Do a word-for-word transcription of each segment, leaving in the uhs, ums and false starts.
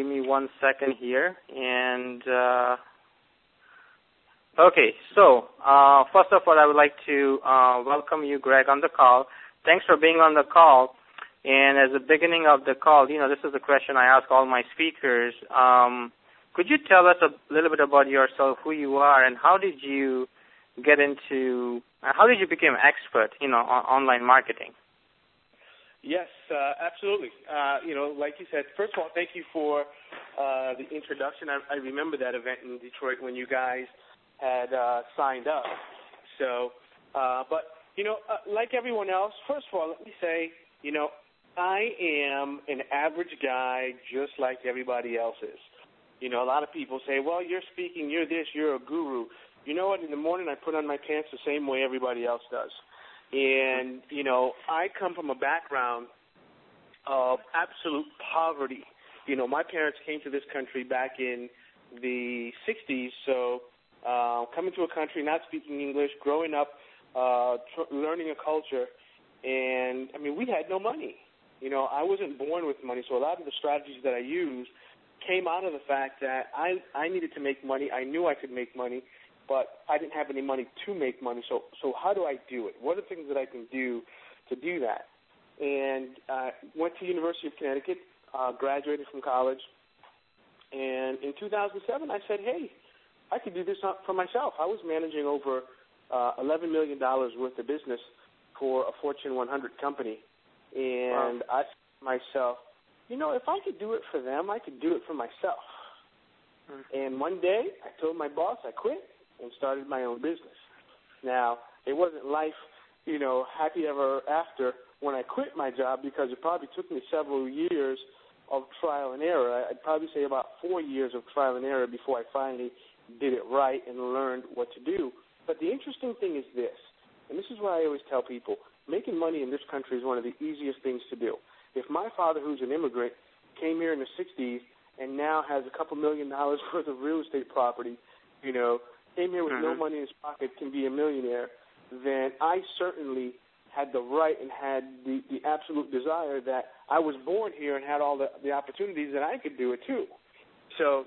give me one second here. And, uh, okay, so uh, first of all, I would like to uh, welcome you, Greg, on the call. Thanks for being on the call. And as the beginning of the call, you know, this is the question I ask all my speakers. Um, could you tell us a little bit about yourself, who you are, and how did you get into, uh, how did you become expert, you know, on online marketing? Yes, uh, absolutely. Uh, you know, like you said, first of all, thank you for uh, the introduction. I, I remember that event in Detroit when you guys had uh, signed up. So, uh, but, you know, uh, like everyone else, first of all, let me say, you know, I am an average guy just like everybody else is. You know, a lot of people say, well, you're speaking, you're this, you're a guru. You know what? In the morning I put on my pants the same way everybody else does. And, you know, I come from a background of absolute poverty. You know, my parents came to this country back in the sixties, so uh, coming to a country, not speaking English, growing up, uh, tr- learning a culture, and, I mean, we had no money. You know, I wasn't born with money, so a lot of the strategies that I used came out of the fact that I, I needed to make money. I knew I could make money, but I didn't have any money to make money. So so how do I do it? What are the things that I can do to do that? And uh, went to University of Connecticut, uh, graduated from college, and in two thousand seven I said, hey, I could do this for myself. I was managing over uh, eleven million dollars worth of business for a Fortune one hundred company. And wow. I said to myself, you know, if I could do it for them, I could do it for myself. Mm-hmm. And one day I told my boss I quit and started my own business. Now, it wasn't life, you know, happy ever after when I quit my job because it probably took me several years of trial and error. I'd probably say about four years of trial and error before I finally did it right and learned what to do. But the interesting thing is this, and this is what I always tell people, making money in this country is one of the easiest things to do. If my father, who's an immigrant, came here in the sixties and now has a couple million dollars worth of real estate property, you know, came here with mm-hmm. no money in his pocket, can be a millionaire, then I certainly had the right and had the, the absolute desire that I was born here and had all the, the opportunities that I could do it too. So,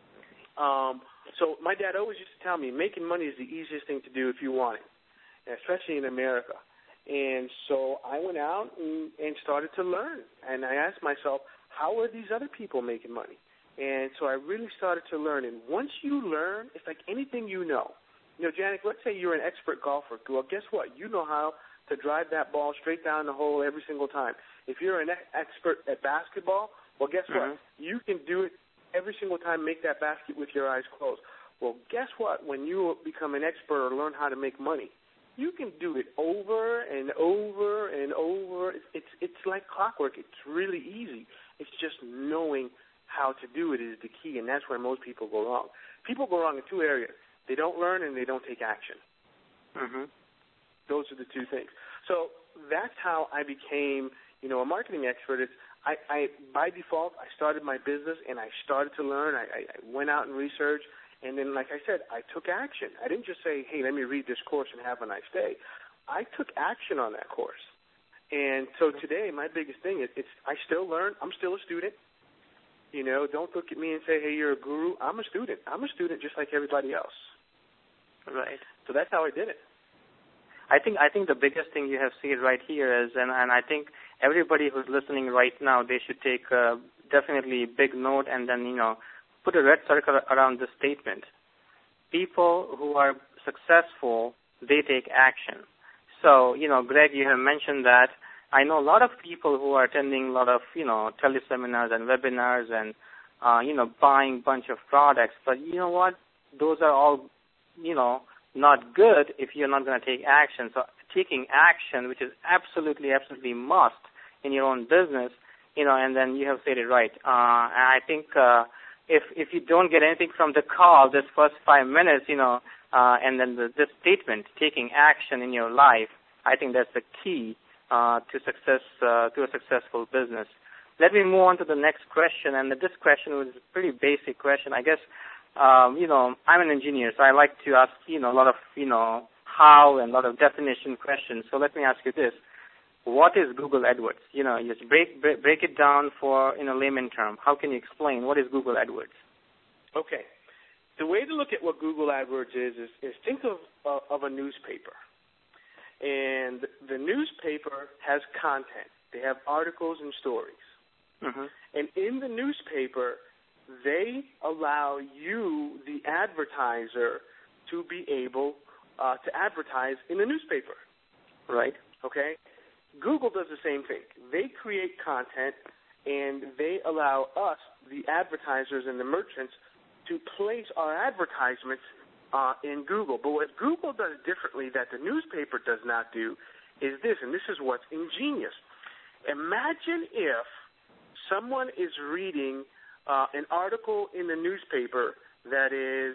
um, so my dad always used to tell me, making money is the easiest thing to do if you want it, especially in America. And so I went out and, and started to learn. And I asked myself, how are these other people making money? And so I really started to learn. And once you learn, it's like anything you know. You know, Janik, let's say you're an expert golfer. Well, guess what? You know how to drive that ball straight down the hole every single time. If you're an expert at basketball, well, guess mm-hmm. what? You can do it every single time, make that basket with your eyes closed. Well, guess what? When you become an expert or learn how to make money, you can do it over and over and over. It's, it's it's like clockwork. It's really easy. It's just knowing how to do it is the key, and that's where most people go wrong. People go wrong in two areas. They don't learn and they don't take action. Mm-hmm. Those are the two things. So that's how I became, you know, a marketing expert. It's, I, I by default, I started my business, and I started to learn. I, I, I went out and researched. And then, like I said, I took action. I didn't just say, hey, let me read this course and have a nice day. I took action on that course. And so today, my biggest thing is it's I still learn. I'm still a student. You know, don't look at me and say, hey, you're a guru. I'm a student. I'm a student just like everybody else. Right. So that's how I did it. I think I think the biggest thing you have seen right here is, and, and I think everybody who's listening right now, they should take uh, definitely a big note and then, you know, put a red circle around this statement. People who are successful, they take action. So, you know, Greg, you have mentioned that. I know a lot of people who are attending a lot of, you know, teleseminars and webinars and, uh, you know, buying a bunch of products. But you know what? Those are all, you know, not good if you're not going to take action. So taking action, which is absolutely, absolutely must in your own business, you know, and then you have said it right. Uh, and I think uh, if if you don't get anything from the call, this first five minutes, you know, uh, and then the, this statement, taking action in your life, I think that's the key uh, to success, uh, to a successful business. Let me move on to the next question, and this question was a pretty basic question. I guess, um, you know, I'm an engineer, so I like to ask, you know, a lot of, you know, how and a lot of definition questions. So let me ask you this. what is Google AdWords? You know, just break, break break it down for in a layman term. How can you explain what is Google AdWords? Okay. The way to look at what Google AdWords is is, is think of uh, of a newspaper. And the newspaper has content. They have articles and stories. Mm-hmm. And in the newspaper, they allow you, the advertiser, to be able uh, to advertise in the newspaper. Right. Okay? Google does the same thing. They create content, and they allow us, the advertisers and the merchants, to place our advertisements uh, in Google. But what Google does differently that the newspaper does not do is this, and this is what's ingenious. Imagine if someone is reading uh, an article in the newspaper that is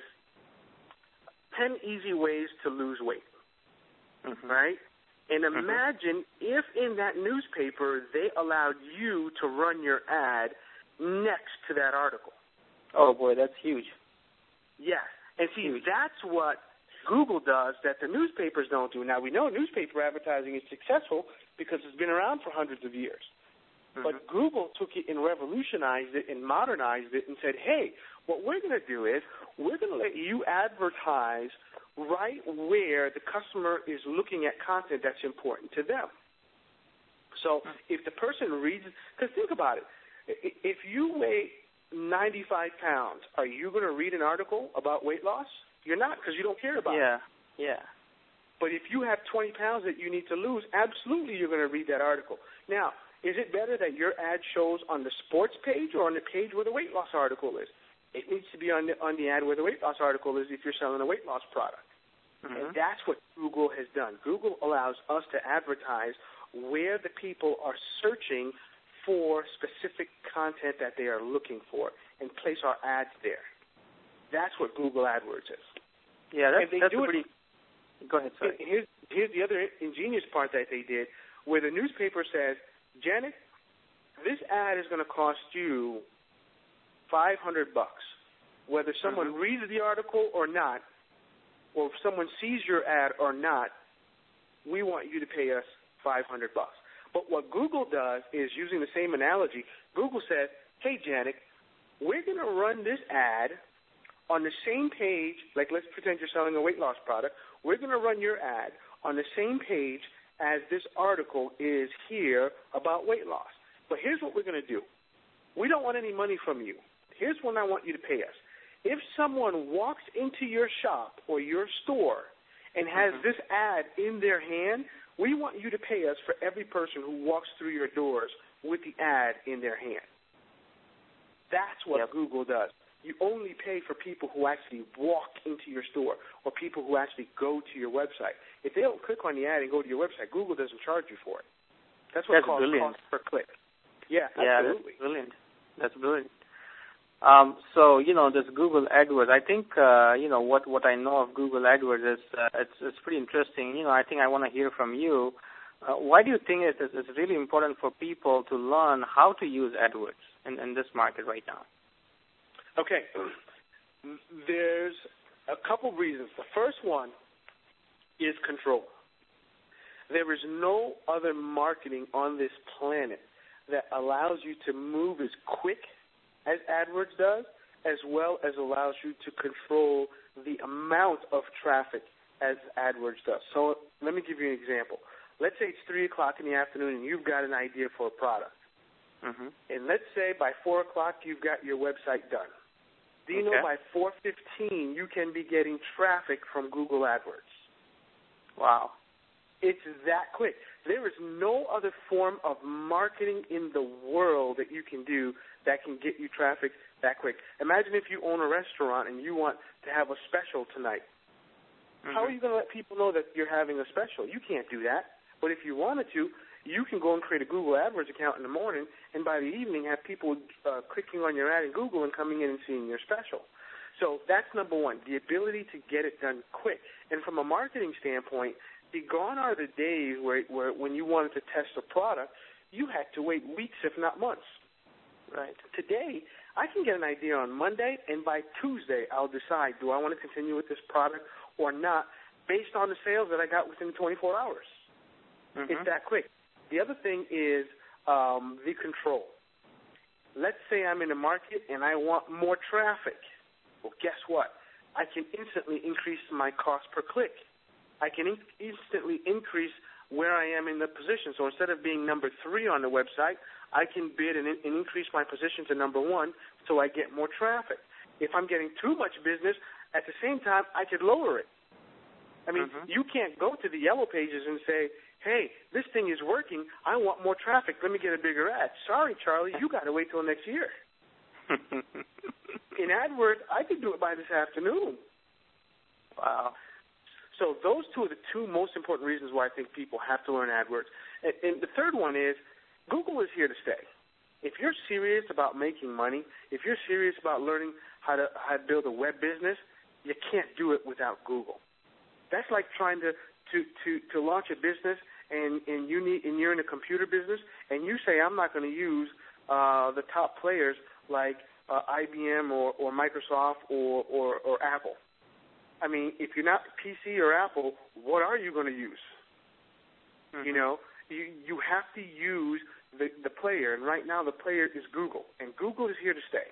ten easy ways to lose weight, mm-hmm. right? And Mm-hmm. imagine if in that newspaper they allowed you to run your ad next to that article. Oh, boy, that's huge. Yes. And see, Huge. that's what Google does that the newspapers don't do. Now, we know newspaper advertising is successful because it's been around for hundreds of years. Mm-hmm. But Google took it and revolutionized it and modernized it and said, hey, what we're going to do is we're going to let you advertise right where the customer is looking at content that's important to them. So if the person reads, because think about it, if you weigh ninety-five pounds, are you going to read an article about weight loss? You're not, because you don't care about yeah. it. Yeah, yeah. But if you have twenty pounds that you need to lose, absolutely you're going to read that article. Now, is it better that your ad shows on the sports page or on the page where the weight loss article is? It needs to be on the, on the ad where the weight loss article is if you're selling a weight loss product. Mm-hmm. And that's what Google has done. Google allows us to advertise where the people are searching for specific content that they are looking for and place our ads there. That's what Google AdWords is. Yeah, that's, that's do a pretty... It, Go ahead, sorry. Here's, here's the other ingenious part that they did, where the newspaper says, Janet, this ad is going to cost you five hundred bucks. Whether someone mm-hmm. reads the article or not, or if someone sees your ad or not, we want you to pay us five hundred bucks. But what Google does is, using the same analogy, Google says, hey, Janet, we're going to run this ad on the same page, like let's pretend you're selling a weight loss product. We're going to run your ad on the same page as this article is here about weight loss. But here's what we're going to do. We don't want any money from you. Here's what I want you to pay us. If someone walks into your shop or your store and has mm-hmm. this ad in their hand, we want you to pay us for every person who walks through your doors with the ad in their hand. That's what yep. Google does. You only pay for people who actually walk into your store or people who actually go to your website. If they don't click on the ad and go to your website, Google doesn't charge you for it. That's what that's it's called brilliant. cost per click. Yeah, yeah, absolutely. That's brilliant. That's brilliant. Um, so, you know, this Google AdWords, I think, uh, you know, what, what I know of Google AdWords is uh, it's, it's pretty interesting. You know, I think I want to hear from you. Uh, why do you think it is it's really important for people to learn how to use AdWords in, in this market right now? Okay. There's a couple reasons. The first one is control. There is no other marketing on this planet that allows you to move as quick as AdWords does, as well as allows you to control the amount of traffic as AdWords does. So let me give you an example. Let's say it's three o'clock in the afternoon and you've got an idea for a product. Mm-hmm. And let's say by four o'clock you've got your website done. Do you okay. know by four fifteen you can be getting traffic from Google AdWords? Wow. It's that quick. There is no other form of marketing in the world that you can do that can get you traffic that quick. Imagine if you own a restaurant and you want to have a special tonight. Mm-hmm. How are you going to let people know that you're having a special? You can't do that. But if you wanted to, you can go and create a Google AdWords account in the morning, and by the evening have people uh, clicking on your ad in Google and coming in and seeing your special. So that's number one, the ability to get it done quick. And from a marketing standpoint, the gone are the days where, where when you wanted to test a product, you had to wait weeks, if not months. Right. Today, I can get an idea on Monday, and by Tuesday, I'll decide, do I want to continue with this product or not, based on the sales that I got within twenty-four hours. Mm-hmm. It's that quick. The other thing is um, the control. Let's say I'm in a market and I want more traffic. Well, guess what? I can instantly increase my cost per click. I can in- instantly increase where I am in the position. So instead of being number three on the website, I can bid and, and increase my position to number one so I get more traffic. If I'm getting too much business, at the same time, I could lower it. I mean, mm-hmm. you can't go to the Yellow Pages and say, hey, this thing is working. I want more traffic. Let me get a bigger ad. Sorry, Charlie, you got to wait till next year. In AdWords, I could do it by this afternoon. Wow. So those two are the two most important reasons why I think people have to learn AdWords. And, and the third one is Google is here to stay. If you're serious about making money, if you're serious about learning how to how to build a web business, you can't do it without Google. That's like trying to to, to, to launch a business and, and you need and you're in a computer business and you say I'm not going to use uh, the top players like uh, I B M or, or Microsoft or, or, or Apple. I mean, if you're not P C or Apple, what are you going to use? Mm-hmm. You know, you you have to use the, the player, and right now the player is Google, and Google is here to stay.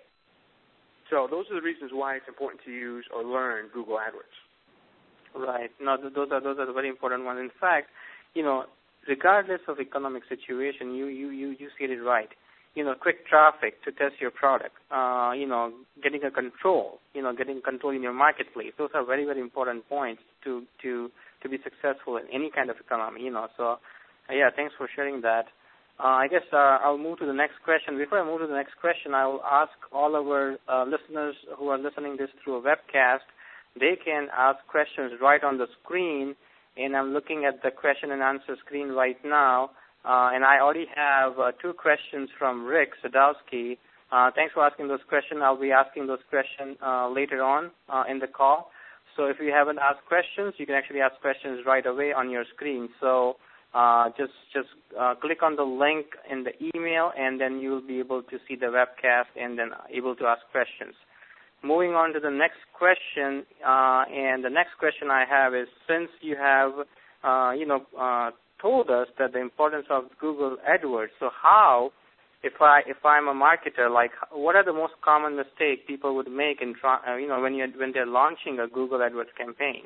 So those are the reasons why it's important to use or learn Google AdWords. Right. No, those are those are the very important ones. In fact, you know, regardless of economic situation, you you you you said it right. You know, quick traffic to test your product. Uh, you know, getting a control. You know, getting control in your marketplace. Those are very very important points to to to be successful in any kind of economy. You know, so uh, yeah, thanks for sharing that. Uh, I guess uh, I'll move to the next question. Before I move to the next question, I will ask all of our uh, listeners who are listening this through a webcast. They can ask questions right on the screen, and I'm looking at the question and answer screen right now, uh, and I already have uh, two questions from Rick Sadowski. Uh, thanks for asking those questions. I'll be asking those questions uh, later on uh, in the call. So if you haven't asked questions, you can actually ask questions right away on your screen. So uh, just just uh, click on the link in the email, and then you'll be able to see the webcast and then able to ask questions. Moving on to the next question, uh, and the next question I have is, since you have, uh, you know, uh, told us that the importance of Google AdWords, so how, if I if I'm a marketer, like, what are the most common mistakes people would make in, try, uh, you know, when you when they're launching a Google AdWords campaign?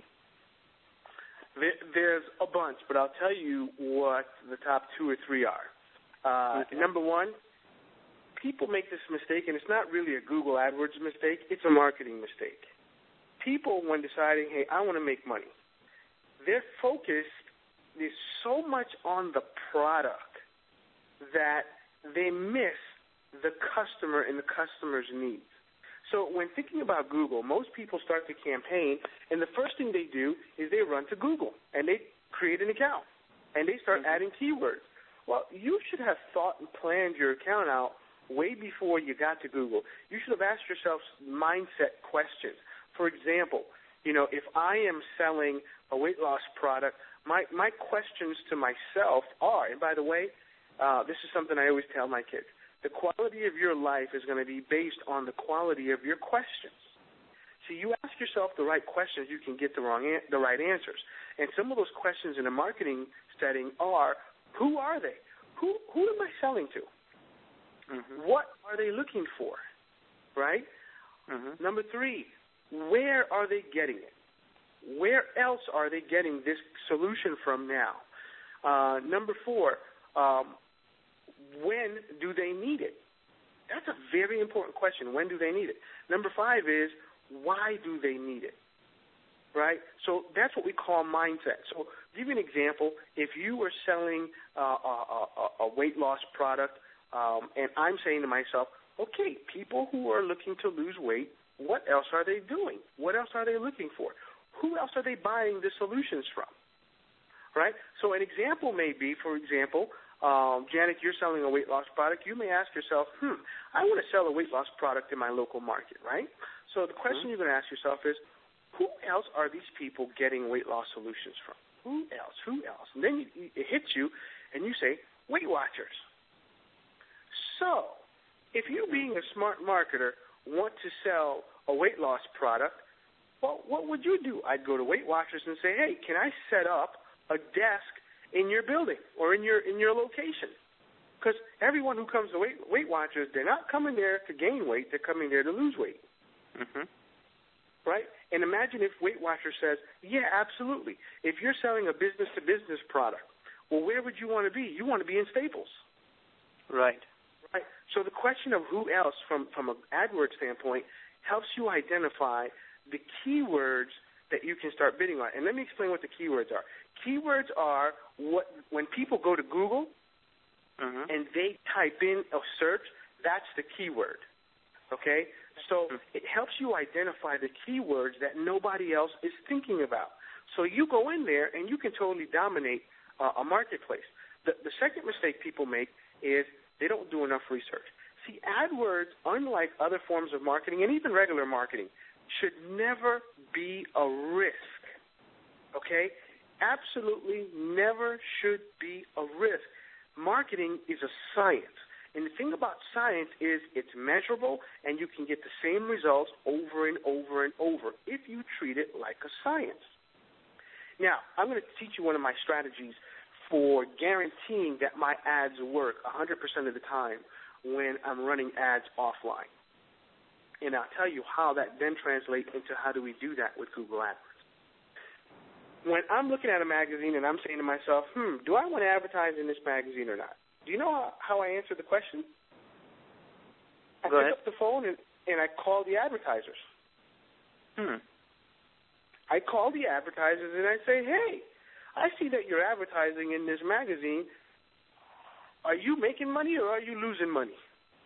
There's a bunch, but I'll tell you what the top two or three are. Uh, okay. Number one. People make this mistake, and it's not really a Google AdWords mistake. It's a marketing mistake. People, when deciding, hey, I want to make money, their focus is so much on the product that they miss the customer and the customer's needs. So when thinking about Google, most people start the campaign, and the first thing they do is they run to Google, and they create an account, and they start mm-hmm. adding keywords. Well, you should have thought and planned your account out way before you got to Google. You should have asked yourself mindset questions. For example, you know, if I am selling a weight loss product, my, my questions to myself are, and by the way, uh, this is something I always tell my kids, the quality of your life is going to be based on the quality of your questions. So you ask yourself the right questions, you can get the wrong an- the right answers. And some of those questions in a marketing setting are, who are they? Who who am I selling to? Mm-hmm. What are they looking for, right? Mm-hmm. Number three, where are they getting it? Where else are they getting this solution from now? Uh, number four, um, when do they need it? That's a very important question. When do they need it? Number five is, why do they need it, right? So that's what we call mindset. So to give you an example, if you were selling uh, a, a, a weight loss product, Um, and I'm saying to myself, okay, people who are looking to lose weight, what else are they doing? What else are they looking for? Who else are they buying the solutions from? Right? So an example may be, for example, um, Janet, you're selling a weight loss product. You may ask yourself, hmm, I want to sell a weight loss product in my local market, right? So the question mm-hmm. you're going to ask yourself is, who else are these people getting weight loss solutions from? Who else? Who else? And then you, it hits you, and you say, Weight Watchers. So, if you, being a smart marketer, want to sell a weight loss product, well, what would you do? I'd go to Weight Watchers and say, hey, can I set up a desk in your building or in your in your location. Because everyone who comes to Weight, Weight Watchers, they're not coming there to gain weight. They're coming there to lose weight. Mm-hmm. Right? And imagine if Weight Watchers says, yeah, absolutely. If you're selling a business-to-business product, well, where would you want to be? You want to be in Staples. Right. Right. So the question of who else, from, from an AdWords standpoint, helps you identify the keywords that you can start bidding on. And let me explain what the keywords are. Keywords are what when people go to Google mm-hmm. and they type in a search, that's the keyword. Okay? So mm-hmm. it helps you identify the keywords that nobody else is thinking about. So you go in there and you can totally dominate uh, a marketplace. The, the second mistake people make is they don't do enough research. See, AdWords, unlike other forms of marketing and even regular marketing, should never be a risk, okay? Absolutely never should be a risk. Marketing is a science, and the thing about science is it's measurable, and you can get the same results over and over and over if you treat it like a science. Now, I'm going to teach you one of my strategies for guaranteeing that my ads work one hundred percent of the time when I'm running ads offline. And I'll tell you how that then translates into how do we do that with Google AdWords. When I'm looking at a magazine and I'm saying to myself, hmm, do I want to advertise in this magazine or not? Do you know how, how I answer the question? I Go pick ahead. up the phone and, and I call the advertisers. Hmm. I call the advertisers and I say, hey, I see that you're advertising in this magazine. Are you making money or are you losing money?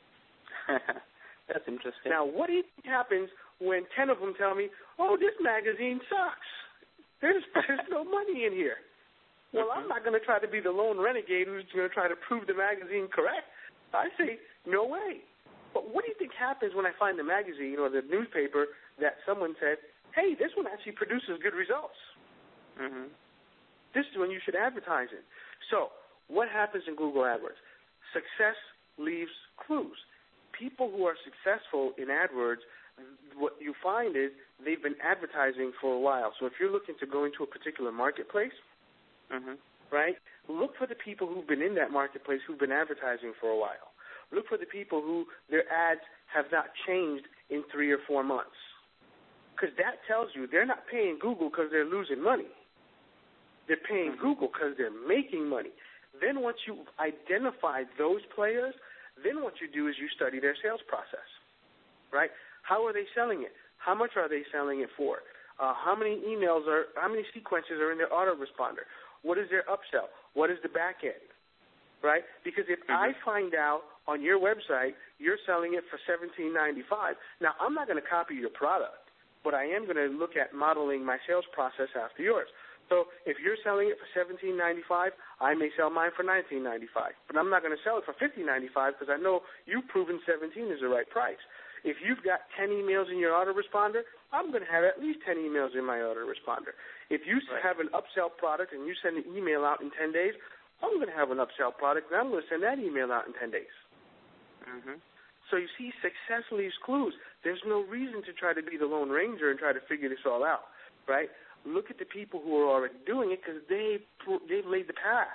That's interesting. Now, what do you think happens when ten of them tell me, oh, this magazine sucks? There's, there's no money in here. Well, mm-hmm. I'm not going to try to be the lone renegade who's going to try to prove the magazine correct. I say, no way. But what do you think happens when I find the magazine or the newspaper that someone said, hey, this one actually produces good results? Mm-hmm. This is when you should advertise it. So what happens in Google AdWords? Success leaves clues. People who are successful in AdWords, what you find is they've been advertising for a while. So if you're looking to go into a particular marketplace, mm-hmm. right, look for the people who've been in that marketplace who've been advertising for a while. Look for the people who their ads have not changed in three or four months. Because that tells you they're not paying Google because they're losing money. They're paying mm-hmm. Google because they're making money. Then once you identify those players, then what you do is you study their sales process, right? How are they selling it? How much are they selling it for? Uh, how many emails are, how many sequences are in their autoresponder? What is their upsell? What is the back end, right? Because if mm-hmm. I find out on your website you're selling it for seventeen ninety-five, now I'm not going to copy your product, but I am going to look at modeling my sales process after yours. So if you're selling it for seventeen ninety-five, I may sell mine for nineteen ninety-five. But I'm not going to sell it for fifteen ninety-five because I know you've proven seventeen is the right price. If you've got ten emails in your autoresponder, I'm going to have at least ten emails in my autoresponder. If you right. have an upsell product and you send an email out in ten days, I'm going to have an upsell product and I'm going to send that email out in ten days. Mm-hmm. So you see, success leaves clues. There's no reason to try to be the Lone Ranger and try to figure this all out, right? Look at the people who are already doing it because they, they've laid the path.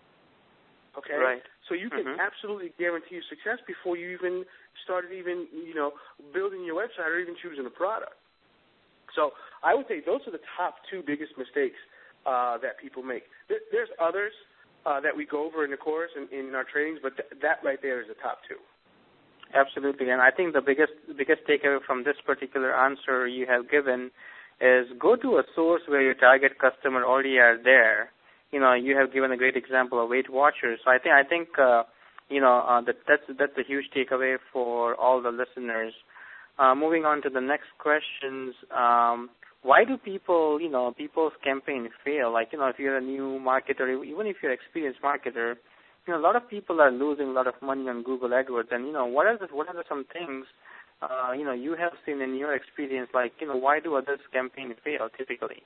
Okay? Right. So you can mm-hmm. absolutely guarantee success before you even started even, you know, building your website or even choosing a product. So I would say those are the top two biggest mistakes uh, that people make. There, there's others uh, that we go over in the course and in our trainings, but th- that right there is the top two. Absolutely. And I think the biggest biggest takeaway from this particular answer you have given is go to a source where your target customer already are there. You know, you have given a great example of Weight Watchers. So I think I think uh, you know uh, that that's that's a huge takeaway for all the listeners. Uh, moving on to the next questions, um, why do people you know people's campaign fail? Like you know, if you're a new marketer, even if you're an experienced marketer, you know a lot of people are losing a lot of money on Google AdWords. And you know, what are the, what are the, some things Uh, you know, you have seen in your experience, like, you know, why do others' campaigns fail typically?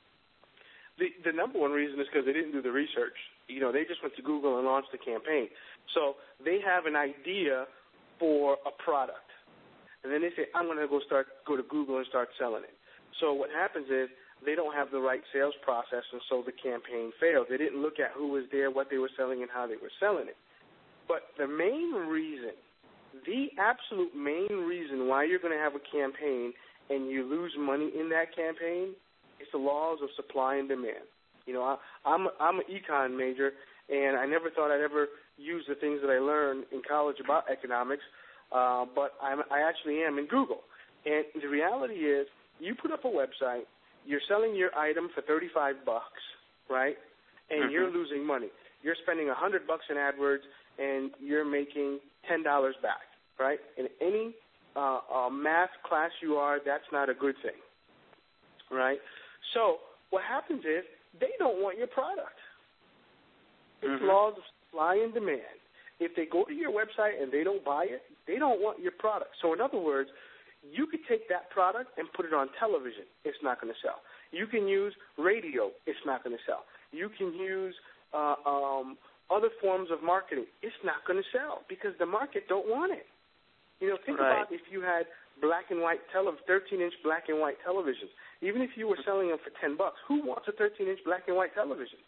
The, the number one reason is because they didn't do the research. You know, they just went to Google and launched the campaign. So they have an idea for a product. And then they say, I'm going to go start go to Google and start selling it. So what happens is they don't have the right sales process, and so the campaign failed. They didn't look at who was there, what they were selling, and how they were selling it. But the main reason, the absolute main reason why you're going to have a campaign and you lose money in that campaign is the laws of supply and demand. You know, I, I'm, I'm an econ major, and I never thought I'd ever use the things that I learned in college about economics, uh, but I'm, I actually am in Google. And the reality is, you put up a website, you're selling your item for thirty-five bucks, right? And mm-hmm. you're losing money. You're spending one hundred bucks in AdWords, and you're making ten dollars back, right? In any uh, uh, math class you are, that's not a good thing, right? So what happens is they don't want your product. It's mm-hmm. laws of supply and demand. If they go to your website and they don't buy it, they don't want your product. So in other words, you could take that product and put it on television. It's not going to sell. You can use radio. It's not going to sell. You can use uh, um, other forms of marketing. It's not going to sell because the market don't want it. You know, think right. about if you had black and white tele, thirteen-inch black and white televisions. Even if you were selling them for ten bucks, who wants a thirteen-inch black and white television?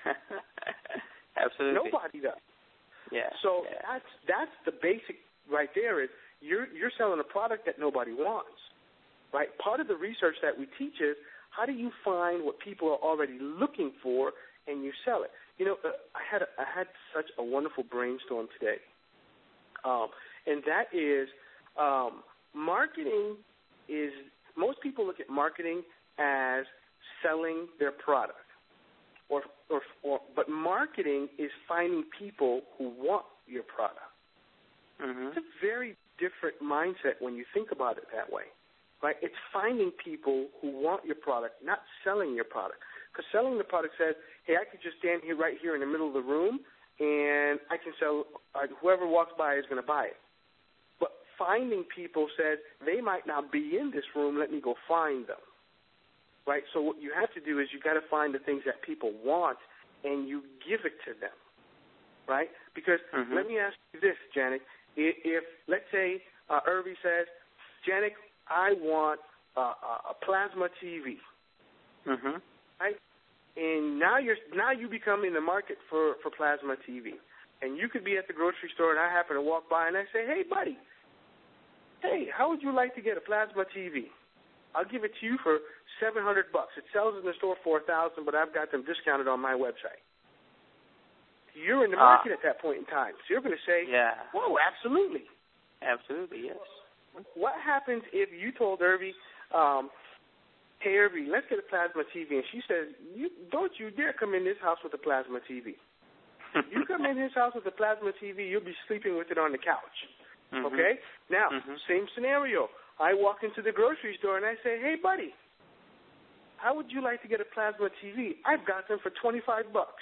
Absolutely. Nobody does. Yeah. So yeah. that's that's the basic right there is you're you're selling a product that nobody wants, right? Part of the research that we teach is how do you find what people are already looking for and you sell it. You know, uh, I had a, I had such a wonderful brainstorm today, um, and that is um, marketing is most people look at marketing as selling their product. Or, or, or, but marketing is finding people who want your product. Mm-hmm. It's a very different mindset when you think about it that way, right? It's finding people who want your product, not selling your product. Because selling the product says, hey, I could just stand here right here in the middle of the room, and I can sell, uh, whoever walks by is going to buy it. But finding people says, they might not be in this room, let me go find them. Right, so what you have to do is you got to find the things that people want, and you give it to them, right? Because mm-hmm. let me ask you this, Janet. If, if let's say uh, Irby says, Janet, I want uh, a plasma T V, mm-hmm. right? And now you're now you become in the market for, for plasma T V, and you could be at the grocery store, and I happen to walk by, and I say, hey, buddy, hey, how would you like to get a plasma T V? I'll give it to you for seven hundred bucks. It sells in the store for a thousand, but I've got them discounted on my website. You're in the market uh, at that point in time, so you're going to say, yeah. "Whoa, absolutely, absolutely, yes." What happens if you told Irby, um, "Hey, Irby, let's get a plasma T V," and she says, "You don't you dare come in this house with a plasma T V. You come in his house with a plasma T V, you'll be sleeping with it on the couch." Mm-hmm. Okay? Now, mm-hmm. same scenario. I walk into the grocery store and I say, hey, buddy, how would you like to get a plasma T V? I've got them for twenty-five bucks.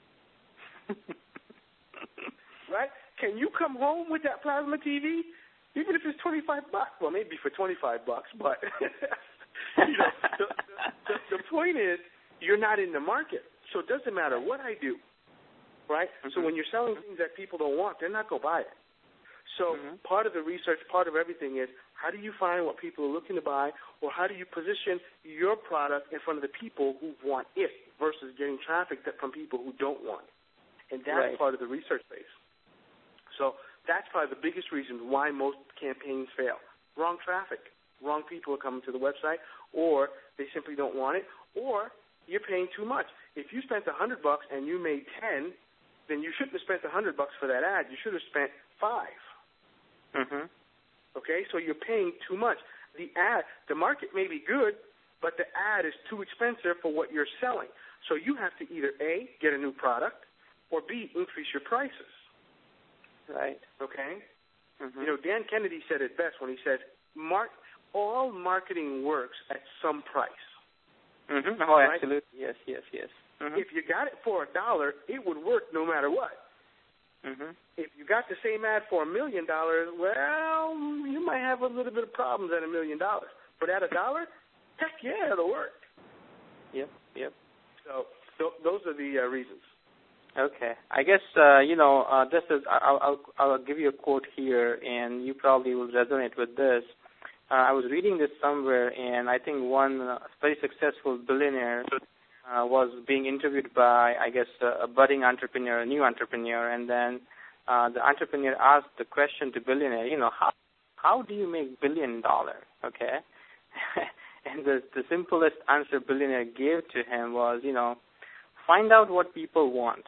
Right? Can you come home with that plasma T V? Even if it's twenty-five bucks. Well, maybe for twenty-five bucks, but you know, the, the, the point is you're not in the market, so it doesn't matter what I do. Right? Mm-hmm. So when you're selling things that people don't want, they're not going to buy it. So mm-hmm. part of the research, part of everything is how do you find what people are looking to buy, or how do you position your product in front of the people who want it versus getting traffic that, from people who don't want it. And that's right. part of the research phase. So that's probably the biggest reason why most campaigns fail. Wrong traffic. Wrong people are coming to the website, or they simply don't want it, or you're paying too much. If you spent one hundred bucks and you made ten, then you shouldn't have spent one hundred bucks for that ad. You should have spent five. Mm-hmm. Okay, so you're paying too much. The ad, the market may be good, but the ad is too expensive for what you're selling. So you have to either A, get a new product, or B, increase your prices. Right. Okay? Mm-hmm. You know, Dan Kennedy said it best when he said, Mark, all marketing works at some price. Mm-hmm. Oh, right? absolutely. Yes, yes, yes. Mm-hmm. If you got it for a dollar, it would work no matter what. Mm-hmm. If you got the same ad for a million dollars, well, you might have a little bit of problems at a million dollars. But at a dollar, heck yeah, it'll work. Yep, yep. So th- those are the uh, reasons. Okay. I guess, uh, you know, uh, this is, I'll, I'll, I'll give you a quote here, and you probably will resonate with this. uh, I was reading this somewhere, and I think one uh, very successful billionaire uh, was being interviewed by, I guess, a, a budding entrepreneur, a new entrepreneur, and then uh, the entrepreneur asked the question to billionaire, you know, how how do you make billion dollars? Okay, and the the simplest answer billionaire gave to him was, you know, find out what people want,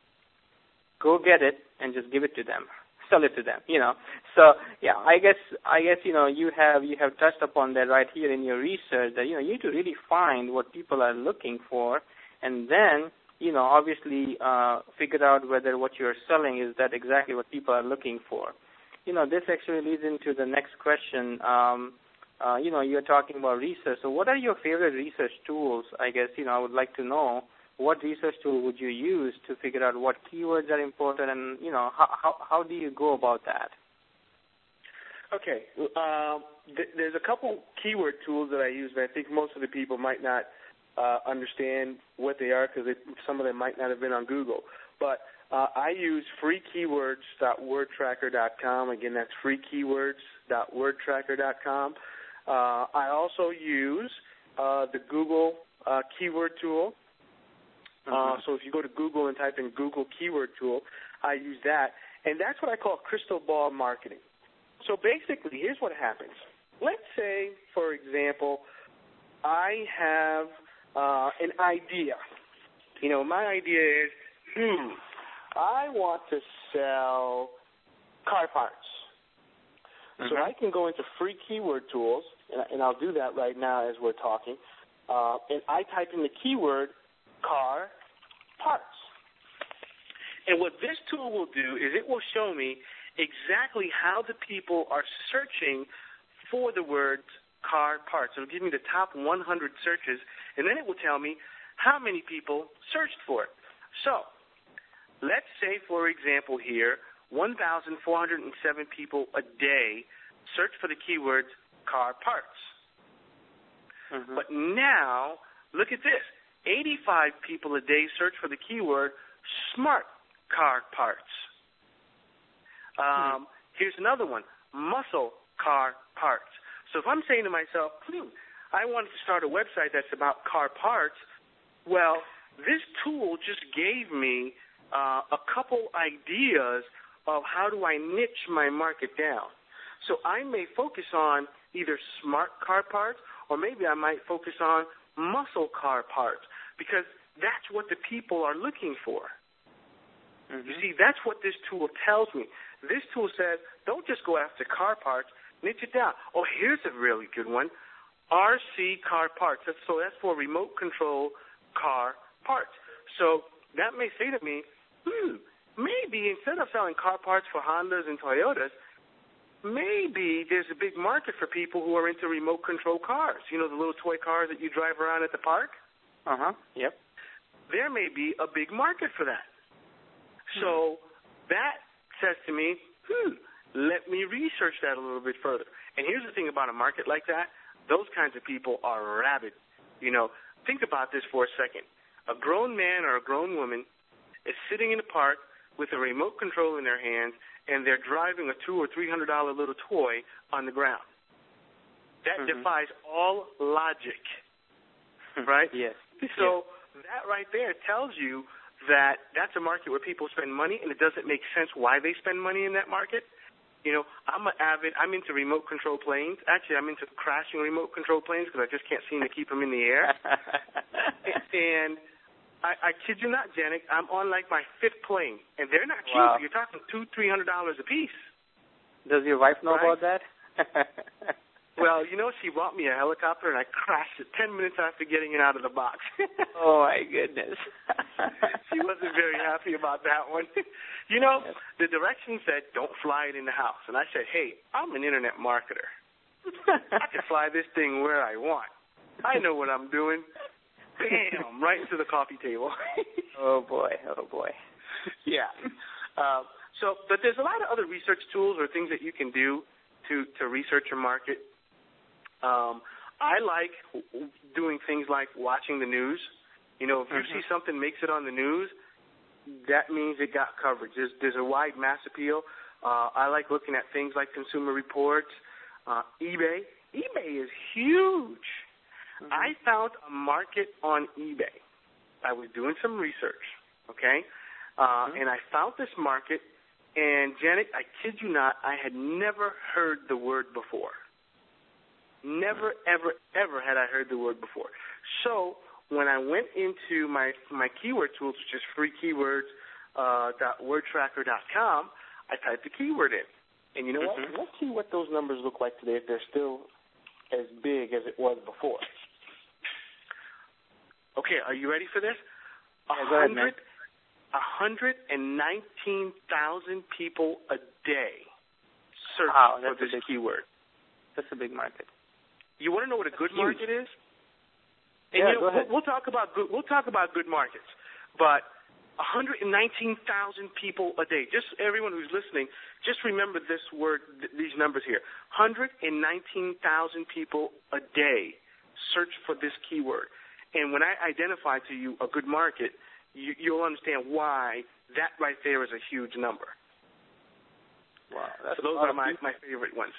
go get it, and just give it to them. Sell it to them, you know. So yeah, I guess I guess you know you have you have touched upon that right here in your research that you know you need to really find what people are looking for, and then you know obviously uh, figure out whether what you're selling is that exactly what people are looking for. You know, this actually leads into the next question. Um, uh, you know, you're talking about research. So what are your favorite research tools? I guess you know I would like to know. What research tool would you use to figure out what keywords are important, and you know how how, how do you go about that? Okay, um, th- there's a couple keyword tools that I use, but I think most of the people might not uh, understand what they are because some of them might not have been on Google. But uh, I use free keywords dot word tracker dot com. Again, that's free keywords dot word tracker dot com. Uh, I also use uh, the Google uh, keyword tool. Uh, so if you go to Google and type in Google keyword tool, I use that. And that's what I call crystal ball marketing. So basically, here's what happens. Let's say, for example, I have uh, an idea. You know, my idea is, hmm, I want to sell car parts. Mm-hmm. So I can go into free keyword tools, and, and I'll do that right now as we're talking, uh, and I type in the keyword car parts. And what this tool will do is it will show me exactly how the people are searching for the words car parts. It'll give me the top one hundred searches, and then it will tell me how many people searched for it. So let's say, for example here, one thousand four hundred seven people a day search for the keywords car parts. Mm-hmm. But now, look at this. eighty-five people a day search for the keyword smart car parts. Um, hmm. Here's another one, muscle car parts. So if I'm saying to myself, hmm, I want to start a website that's about car parts, well, this tool just gave me uh, a couple ideas of how do I niche my market down. So I may focus on either smart car parts, or maybe I might focus on muscle car parts, because that's what the people are looking for. Mm-hmm. You see, that's what this tool tells me. This tool says, don't just go after car parts, niche it down. Oh, here's a really good one, R C car parts. That's, so that's for remote control car parts. So that may say to me, hmm, maybe instead of selling car parts for Hondas and Toyotas, maybe there's a big market for people who are into remote control cars. You know, the little toy cars that you drive around at the park? Uh-huh, yep. There may be a big market for that. Hmm. So that says to me, hmm, let me research that a little bit further. And here's the thing about a market like that. Those kinds of people are rabid. You know, think about this for a second. A grown man or a grown woman is sitting in a park with a remote control in their hands, and they're driving a two or three hundred dollar little toy on the ground. That mm-hmm. defies all logic, right? Yes. So yes. that right there tells you that that's a market where people spend money, and it doesn't make sense why they spend money in that market. You know, I'm an avid. I'm into remote control planes. Actually, I'm into crashing remote control planes because I just can't seem to keep them in the air. and I, I kid you not, Janet, I'm on like my fifth plane, and they're not cheap. Wow. You're talking two, three hundred dollars a piece. Does your wife know right? about that? Well, you know, she bought me a helicopter, and I crashed it ten minutes after getting it out of the box. Oh my goodness! She wasn't very happy about that one. You know, the directions said don't fly it in the house, and I said, hey, I'm an internet marketer. I can fly this thing where I want. I know what I'm doing. Bam! Right into the coffee table. Oh, boy. Oh, boy. Yeah. Uh, so, but there's a lot of other research tools or things that you can do to, to research your market. Um, I like doing things like watching the news. You know, if you mm-hmm. see something makes it on the news, that means it got coverage. There's, there's a wide mass appeal. Uh, I like looking at things like Consumer Reports, uh, eBay. eBay is huge. Mm-hmm. I found a market on eBay. I was doing some research, okay? Uh, mm-hmm. And I found this market, and Janet, I kid you not, I had never heard the word before. Never, ever, ever had I heard the word before. So when I went into my my keyword tools, which is free keywords dot word tracker dot com, I typed the keyword in. And you know mm-hmm. what? Let's see what those numbers look like today if they're still as big as it was before. Okay, are you ready for this? Yeah, go ahead, man. one hundred nineteen thousand people a day search wow, for this big, keyword. That's a big market. You want to know what a that's good huge. market is? And yeah, you know, go ahead. We'll, we'll talk about good. We'll talk about good markets, but one hundred nineteen thousand people a day. Just everyone who's listening, just remember this word, th- these numbers here. one hundred nineteen thousand people a day search for this keyword. And when I identify to you a good market, you, you'll understand why that right there is a huge number. Wow, that's so those are my, my favorite ones.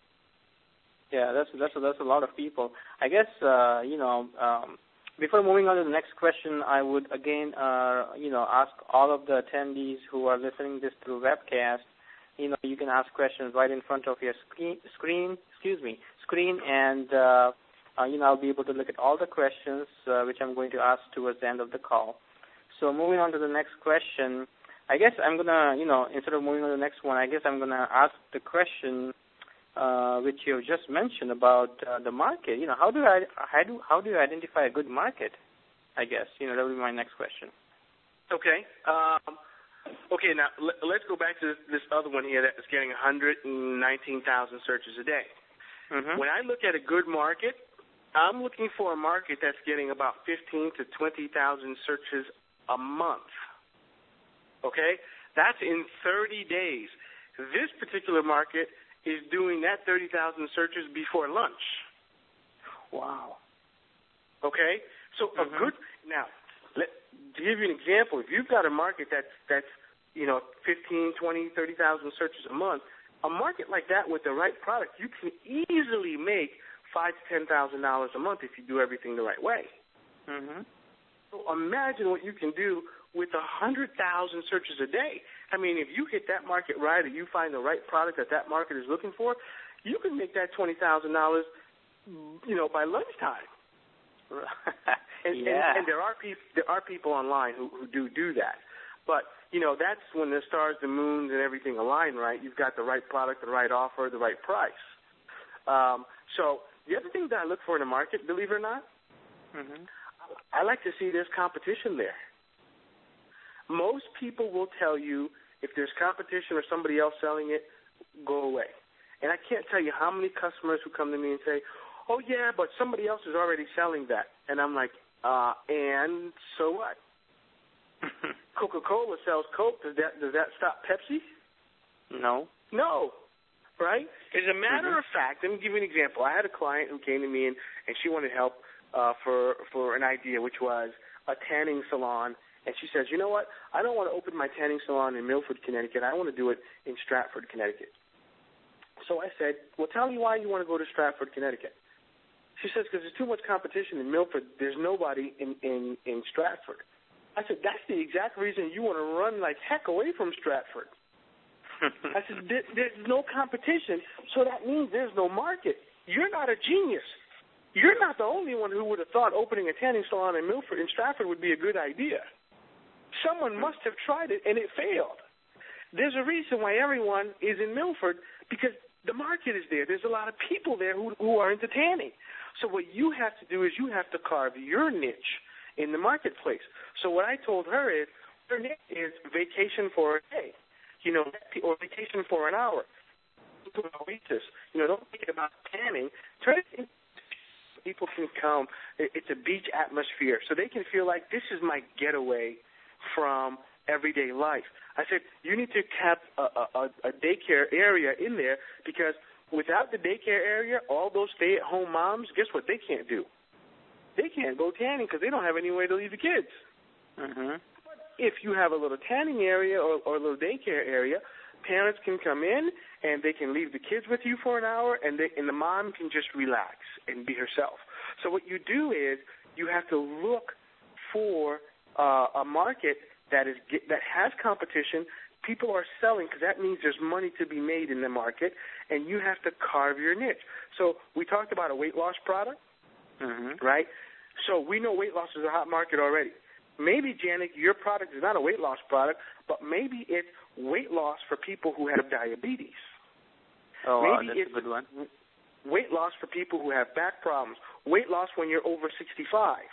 Yeah, that's that's that's a lot of people. I guess uh, you know. Um, before moving on to the next question, I would again, uh, you know, ask all of the attendees who are listening this through webcast. You know, you can ask questions right in front of your screen. Screen, excuse me, screen, and uh, uh, you know, I'll be able to look at all the questions uh, which I'm going to ask towards the end of the call. So moving on to the next question, I guess I'm gonna, you know, instead of moving on to the next one, I guess I'm gonna ask the question. Uh, which you just mentioned about uh, the market. You know, how do I how do how do you identify a good market? I guess you know that would be my next question. Okay. Um, okay. Now let, let's go back to this, this other one here that's getting one hundred nineteen thousand searches a day. Mm-hmm. When I look at a good market, I'm looking for a market that's getting about fifteen to twenty thousand searches a month. Okay, that's in thirty days. This particular market is doing that thirty thousand searches before lunch. Wow. Okay? So mm-hmm. a good, now, let, to give you an example, if you've got a market that's, that's you know, fifteen, twenty, thirty thousand searches a month, a market like that with the right product, you can easily make five to ten thousand dollars a month if you do everything the right way. Mm-hmm. So imagine what you can do with one hundred thousand searches a day. I mean, if you hit that market right or you find the right product that that market is looking for, you can make that twenty thousand dollars, you know, by lunchtime. and, yeah. and, and there are people there are people online who, who do do that. But, you know, that's when the stars, the moons, and everything align right. You've got the right product, the right offer, the right price. Um, so the other thing that I look for in a market, believe it or not, mm-hmm. I like to see there's competition there. Most people will tell you if there's competition or somebody else selling it, go away. And I can't tell you how many customers who come to me and say, oh, yeah, but somebody else is already selling that. And I'm like, uh, and so what? Coca-Cola sells Coke. Does that, does that stop Pepsi? No. No. Right? As a matter mm-hmm. of fact, let me give you an example. I had a client who came to me and, and she wanted help uh, for, for an idea, which was a tanning salon. And she says, you know what, I don't want to open my tanning salon in Milford, Connecticut. I want to do it in Stratford, Connecticut. So I said, well, tell me why you want to go to Stratford, Connecticut. She says, because there's too much competition in Milford. There's nobody in, in, in Stratford. I said, that's the exact reason you want to run like heck away from Stratford. I said, there, there's no competition, so that means there's no market. You're not a genius. You're not the only one who would have thought opening a tanning salon in Milford and Stratford would be a good idea. Someone must have tried it, and it failed. There's a reason why everyone is in Milford, because the market is there. There's a lot of people there who, who are into tanning. So what you have to do is you have to carve your niche in the marketplace. So what I told her is, her niche is vacation for a day, you know, or vacation for an hour. You know, don't make it about tanning. Turn it into people can come. It's a beach atmosphere, so they can feel like this is my getaway from everyday life. I said, you need to have a, a, a daycare area in there, because without the daycare area, all those stay-at-home moms, guess what they can't do? They can't go tanning because they don't have anywhere to leave the kids. Mm-hmm. But if you have a little tanning area or, or a little daycare area, parents can come in and they can leave the kids with you for an hour, and they, and the mom can just relax and be herself. So what you do is you have to look for uh, a market that is that has competition. People are selling, because that means there's money to be made in the market, and you have to carve your niche. So we talked about a weight loss product, mm-hmm. right? So we know weight loss is a hot market already. Maybe, Janik, your product is not a weight loss product, but maybe it's weight loss for people who have diabetes. Oh, maybe wow, that's it's a good one. Weight loss for people who have back problems. Weight loss when you're over sixty-five.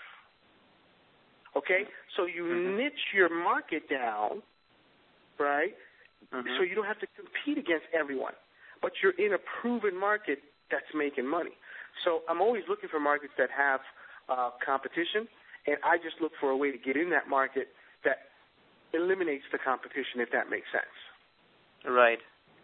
Okay? So you mm-hmm. niche your market down, right? Mm-hmm. So you don't have to compete against everyone, but you're in a proven market that's making money. So I'm always looking for markets that have uh, competition, and I just look for a way to get in that market that eliminates the competition, if that makes sense. Right.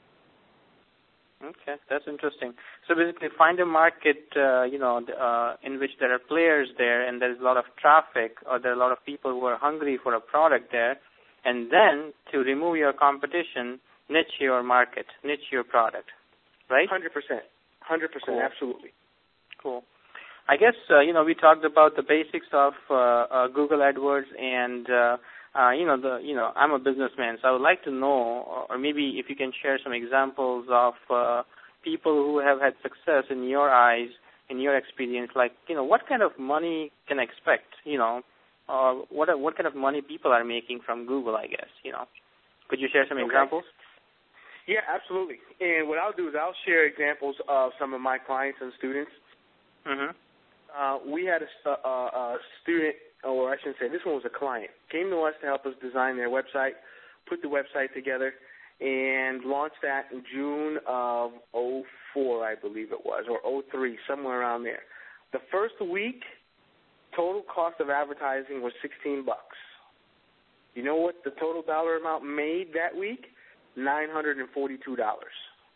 Okay, that's interesting. So basically, find a market, uh, you know, uh, in which there are players there, and there's a lot of traffic, or there are a lot of people who are hungry for a product there, and then to remove your competition, niche your market, niche your product, right? one hundred percent. one hundred percent, cool. Absolutely. Cool. I guess, uh, you know, we talked about the basics of uh, uh, Google AdWords, and, uh, uh, you know, the, you know, I'm a businessman, so I would like to know, or maybe if you can share some examples of uh, people who have had success in your eyes, in your experience, like, you know, what kind of money can I expect, you know, or what what kind of money people are making from Google, I guess, you know. Could you share some okay. examples? Yeah, absolutely. And what I'll do is I'll share examples of some of my clients and students. Mm-hmm. Uh, we had a, a, a student, or I shouldn't say, this one was a client, came to us to help us design their website, put the website together, and launched that in June of oh four, I believe it was, or oh three, somewhere around there. The first week, total cost of advertising was sixteen bucks. You know what the total dollar amount made that week? nine hundred forty-two dollars.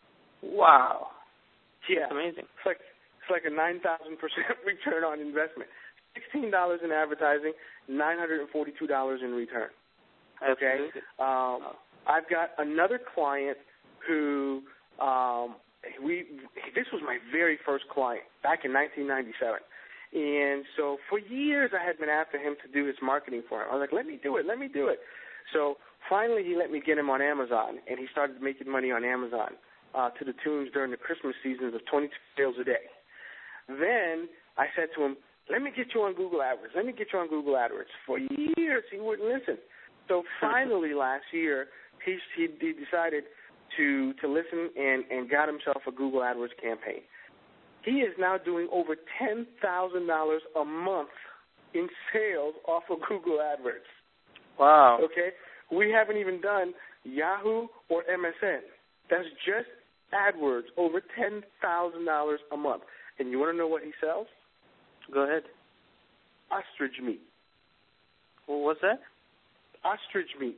Wow. Yeah. That's amazing. It's like It's like a nine thousand percent return on investment. sixteen dollars in advertising, nine hundred forty-two dollars in return. Okay? Um, I've got another client who, um, we. this was my very first client back in nineteen ninety-seven. And so for years I had been after him to do his marketing for him. I was like, let me do it, let me do it. So finally he let me get him on Amazon, and he started making money on Amazon uh, to the tunes during the Christmas seasons of twenty-two sales a day. Then I said to him, let me get you on Google AdWords. Let me get you on Google AdWords. For years, he wouldn't listen. So finally last year, he, he, he decided to, to listen and, and got himself a Google AdWords campaign. He is now doing over ten thousand dollars a month in sales off of Google AdWords. Wow. Okay? We haven't even done Yahoo or M S N. That's just AdWords, over ten thousand dollars a month. And you want to know what he sells? Go ahead. Ostrich meat. Well, what's that? Ostrich meat.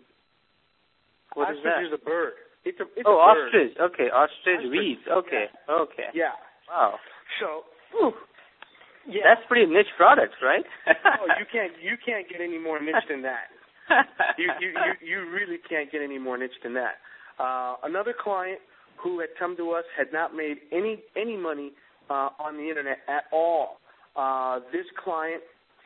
What ostrich is that? is a bird. It's a, it's oh, a bird. ostrich. Okay, ostrich, ostrich. Weeds. Okay, yeah. okay. Yeah. Wow. So, whew, yeah. That's pretty niche products, right? oh, you can't you can't get any more niche than that. you, you you you really can't get any more niche than that. Uh, another client who had come to us had not made any any money uh, on the internet at all. Uh, this client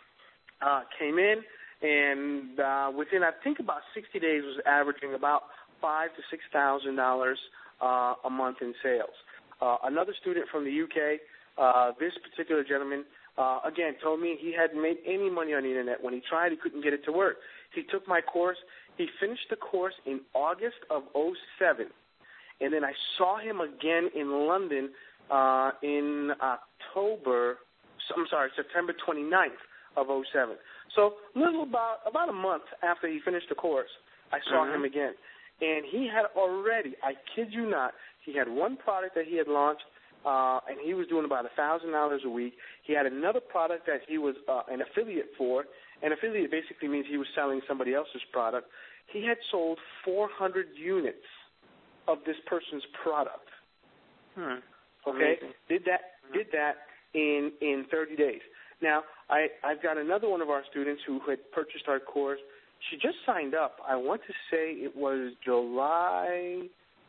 uh, came in, and uh, within I think about sixty days was averaging about five to six thousand dollars uh, a month in sales. Uh, another student from the U K, uh, this particular gentleman, uh, again, told me he hadn't made any money on the internet. When he tried, he couldn't get it to work. He took my course. He finished the course in August of oh seven, and then I saw him again in London uh, in October, I'm sorry, September twenty-ninth of oh seven. So little about, about a month after he finished the course, I saw mm-hmm. him again. And he had already, I kid you not, he had one product that he had launched, uh, and he was doing about one thousand dollars a week. He had another product that he was uh, an affiliate for. An affiliate basically means he was selling somebody else's product. He had sold four hundred units of this person's product. Hmm. Okay? Amazing. Did that did that in, in thirty days. Now, I, I've got another one of our students who had purchased our course. She just signed up. I want to say it was July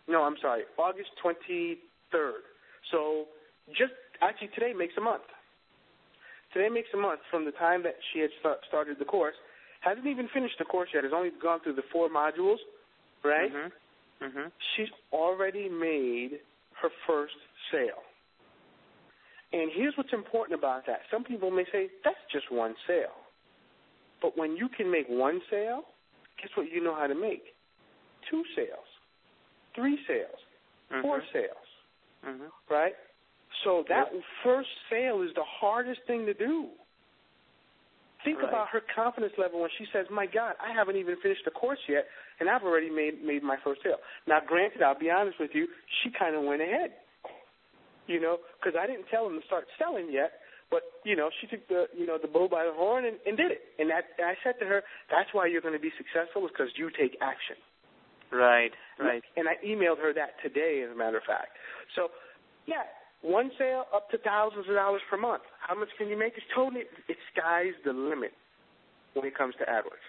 No, I'm sorry, August twenty-third. So just actually today makes a month. Today makes a month from the time that she had start, started the course. Hasn't even finished the course yet. Has only gone through the four modules, right? Mm-hmm. Mm-hmm. She's already made her first sale. And here's what's important about that. Some people may say, that's just one sale. But when you can make one sale, guess what you know how to make? Two sales, three sales, mm-hmm. four sales, mm-hmm. right? So that yep. first sale is the hardest thing to do. Think right. about her confidence level when she says, my God, I haven't even finished the course yet, and I've already made, made my first sale. Now, granted, I'll be honest with you, she kind of went ahead, you know, because I didn't tell him to start selling yet, but, you know, she took the, you know, the bull by the horn and, and did it. And, that, and I said to her, that's why you're going to be successful, is because you take action. Right, right. And I emailed her that today, as a matter of fact. So, yeah. One sale up to thousands of dollars per month. How much can you make? It's totally, it's sky's the limit when it comes to AdWords.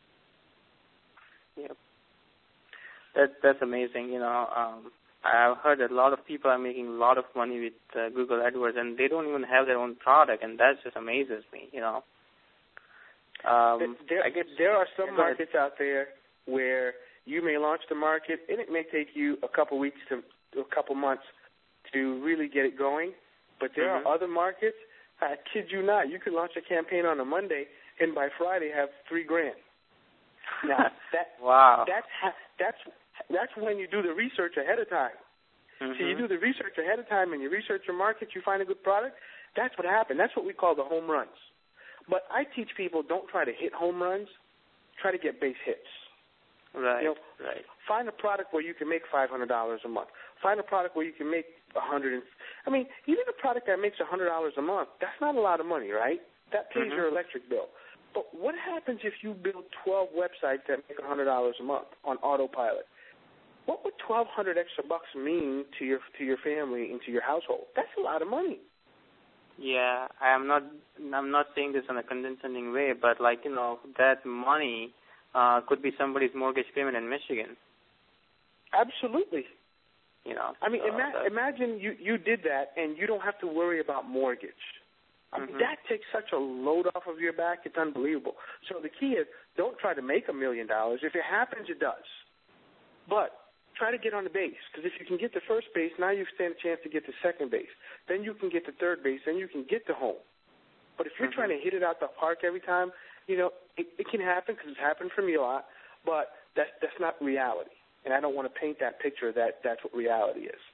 Yep. That, that's amazing. You know, um, I've heard that a lot of people are making a lot of money with uh, Google AdWords, and they don't even have their own product, and that just amazes me, you know. Um, there, I guess there are some markets out there where you may launch the market, and it may take you a couple weeks to a couple months to really get it going. But there mm-hmm. are other markets, I kid you not, you can launch a campaign on a Monday and by Friday have three grand. Now, that, wow. that's, that's, that's when you do the research ahead of time. Mm-hmm. So you do the research ahead of time and you research your market, you find a good product. That's what happened. That's what we call the home runs. But I teach people, don't try to hit home runs, try to get base hits. Right, you know, right. Find a product where you can make five hundred dollars a month. Find a product where you can make one hundred. I mean, even a product that makes one hundred dollars a month, that's not a lot of money, right? That pays mm-hmm. your electric bill. But what happens if you build twelve websites that make one hundred dollars a month on autopilot? What would twelve hundred extra bucks mean to your to your family and to your household? That's a lot of money. Yeah, I'm not I'm not saying this in a condescending way, but like, you know, that money uh, could be somebody's mortgage payment in Michigan. Absolutely. You know, I mean, so ima- imagine you, you did that and you don't have to worry about mortgage. I mean, mm-hmm. that takes such a load off of your back. It's unbelievable. So the key is don't try to make a million dollars. If it happens, it does. But try to get on the base, because if you can get the first base, now you stand a chance to get the second base. Then you can get the third base. Then you can get the home. But if you're mm-hmm. trying to hit it out the park every time, you know, it, it can happen because it's happened for me a lot, but that's, that's not reality. And I don't want to paint that picture that that's what reality is.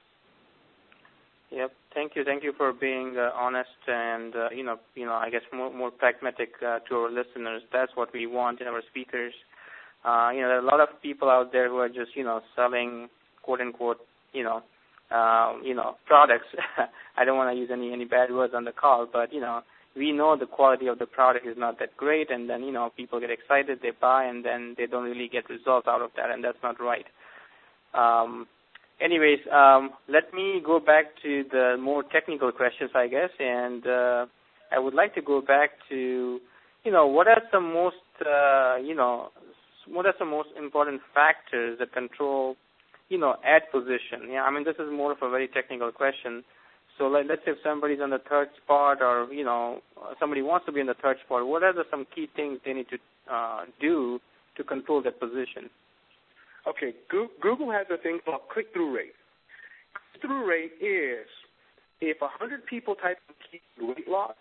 Yep. Thank you. Thank you for being uh, honest and, uh, you know, you know, I guess more, more pragmatic uh, to our listeners. That's what we want in our speakers. Uh, you know, there are a lot of people out there who are just, you know, selling, quote unquote, you know, uh, you know, products. I don't want to use any, any bad words on the call, but, you know, we know the quality of the product is not that great, and then, you know, people get excited, they buy, and then they don't really get results out of that, and that's not right. Um, anyways, um, let me go back to the more technical questions, I guess, and uh, I would like to go back to, you know, what are some most, uh, you know, what are some most important factors that control, you know, ad position? Yeah, I mean, this is more of a very technical question. So let, let's say if somebody's on the third spot, or, you know, somebody wants to be in the third spot, what are the, some key things they need to uh, do to control that position? Okay, Google has a thing called click-through rate. Click-through rate is if one hundred people type in weight loss,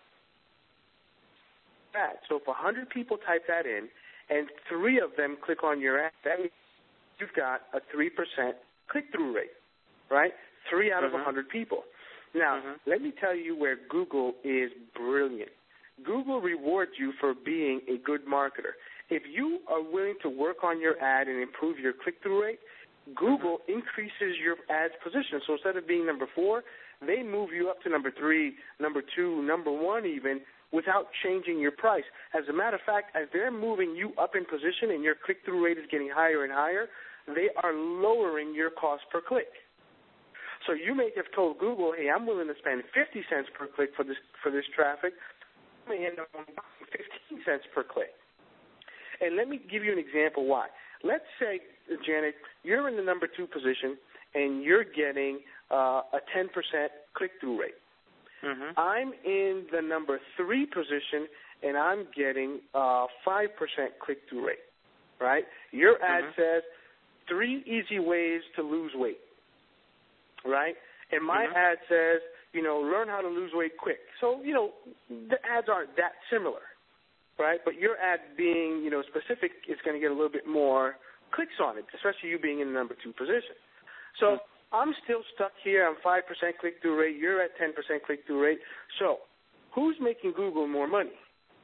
that. So if one hundred people type that in and three of them click on your ad, that means you've got a three percent click-through rate, right? Three out of mm-hmm. one hundred people. Now, mm-hmm. let me tell you where Google is brilliant. Google rewards you for being a good marketer. If you are willing to work on your ad and improve your click-through rate, Google mm-hmm. increases your ad's position. So instead of being number four, they move you up to number three, number two, number one even, without changing your price. As a matter of fact, as they're moving you up in position and your click-through rate is getting higher and higher, they are lowering your cost per click. So you may have told Google, hey, I'm willing to spend fifty cents per click for this for this traffic. I may end up buying fifteen cents per click. And let me give you an example why. Let's say, Janet, you're in the number two position, and you're getting uh, a ten percent click-through rate. Mm-hmm. I'm in the number three position, and I'm getting a five percent click-through rate, right? Your ad mm-hmm. says three easy ways to lose weight, right? And my mm-hmm. ad says, you know, learn how to lose weight quick. So, you know, the ads aren't that similar, right? But your ad being, you know, specific is going to get a little bit more clicks on it, especially you being in the number two position. So mm-hmm. I'm still stuck here. I'm five percent click-through rate. You're at ten percent click-through rate. So who's making Google more money?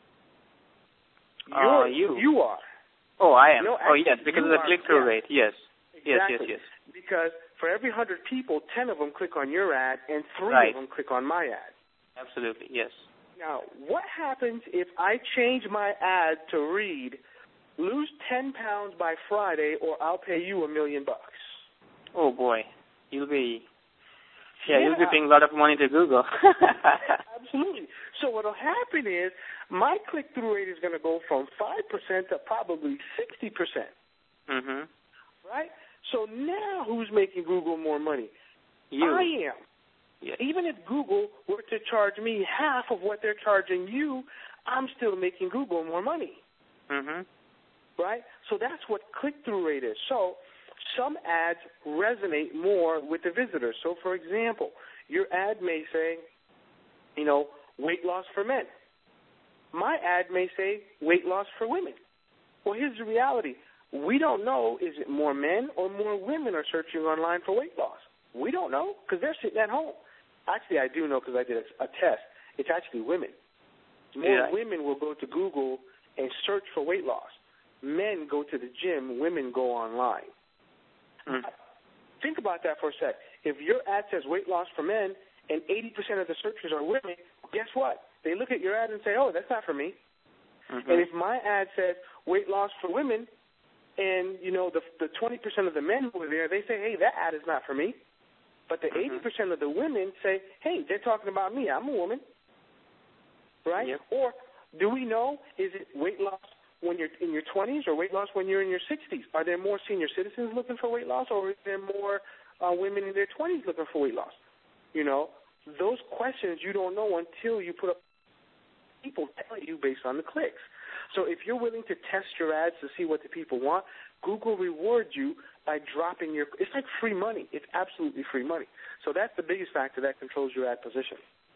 Uh, You're, you. You are. Oh, I am. No, oh, yes, because of the click-through yeah. rate. Yes. Exactly. Yes, yes, yes. Because for every one hundred people, ten of them click on your ad, and three right. of them click on my ad. Absolutely, yes. Now, what happens if I change my ad to read, lose ten pounds by Friday, or I'll pay you a million bucks? Oh, boy. You'll be, yeah, yeah. you'll be paying a lot of money to Google. Absolutely. So what will happen is my click-through rate is going to go from five percent to probably sixty percent. Mm-hmm. Right? So now who's making Google more money? You. I am. Yes. Even if Google were to charge me half of what they're charging you, I'm still making Google more money. Mm-hmm. Right? So that's what click-through rate is. So some ads resonate more with the visitors. So, for example, your ad may say, you know, weight loss for men. My ad may say weight loss for women. Well, here's the reality. We don't know, is it more men or more women are searching online for weight loss? We don't know because they're sitting at home. Actually, I do know because I did a, a test. It's actually women. More yeah. women will go to Google and search for weight loss. Men go to the gym. Women go online. Mm. Think about that for a sec. If your ad says weight loss for men and eighty percent of the searchers are women, guess what? They look at your ad and say, oh, that's not for me. Mm-hmm. And if my ad says weight loss for women, and, you know, the the twenty percent of the men who are there, they say, hey, that ad is not for me. But the mm-hmm. eighty percent of the women say, hey, they're talking about me. I'm a woman. Right? Yep. Or do we know, is it weight loss when you're in your twenties or weight loss when you're in your sixties? Are there more senior citizens looking for weight loss, or is there more uh, women in their twenties looking for weight loss? You know, those questions you don't know until you put up people telling you based on the clicks. So if you're willing to test your ads to see what the people want, Google rewards you by dropping your – it's like free money. It's absolutely free money. So that's the biggest factor that controls your ad position.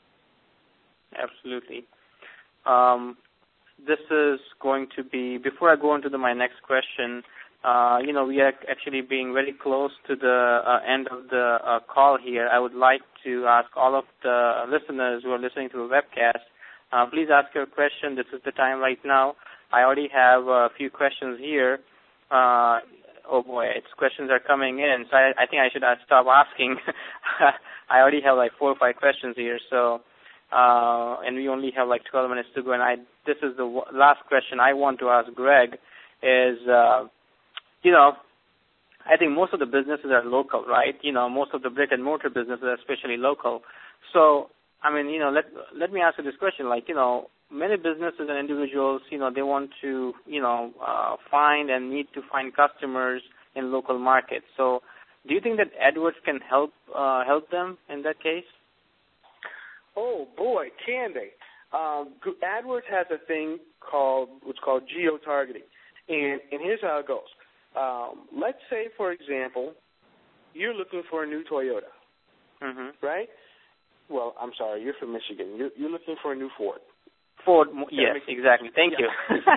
Absolutely. Um, this is going to be – before I go on to the, my next question, uh, you know, we are actually being very close to the uh, end of the uh, call here. I would like to ask all of the listeners who are listening to the webcast, Uh, please ask your question. This is the time right now. I already have a few questions here. Uh, oh, boy, it's questions are coming in, so I, I think I should uh, stop asking. I already have like four or five questions here, so uh, and we only have like twelve minutes to go, and I this is the w- last question I want to ask Greg is, uh, you know, I think most of the businesses are local, right? You know, most of the brick-and-mortar businesses are especially local. So, I mean, you know, let let me ask you this question. Like, you know, many businesses and individuals, you know, they want to, you know, uh, find and need to find customers in local markets. So, do you think that AdWords can help uh, help them in that case? Oh boy, can they? Um, AdWords has a thing called what's called geo-targeting, and and here's how it goes. Um, let's say, for example, you're looking for a new Toyota, mm-hmm. right? Well, I'm sorry, you're from Michigan. You're, you're looking for a new Ford. Ford, yes, exactly. Thank yeah. you.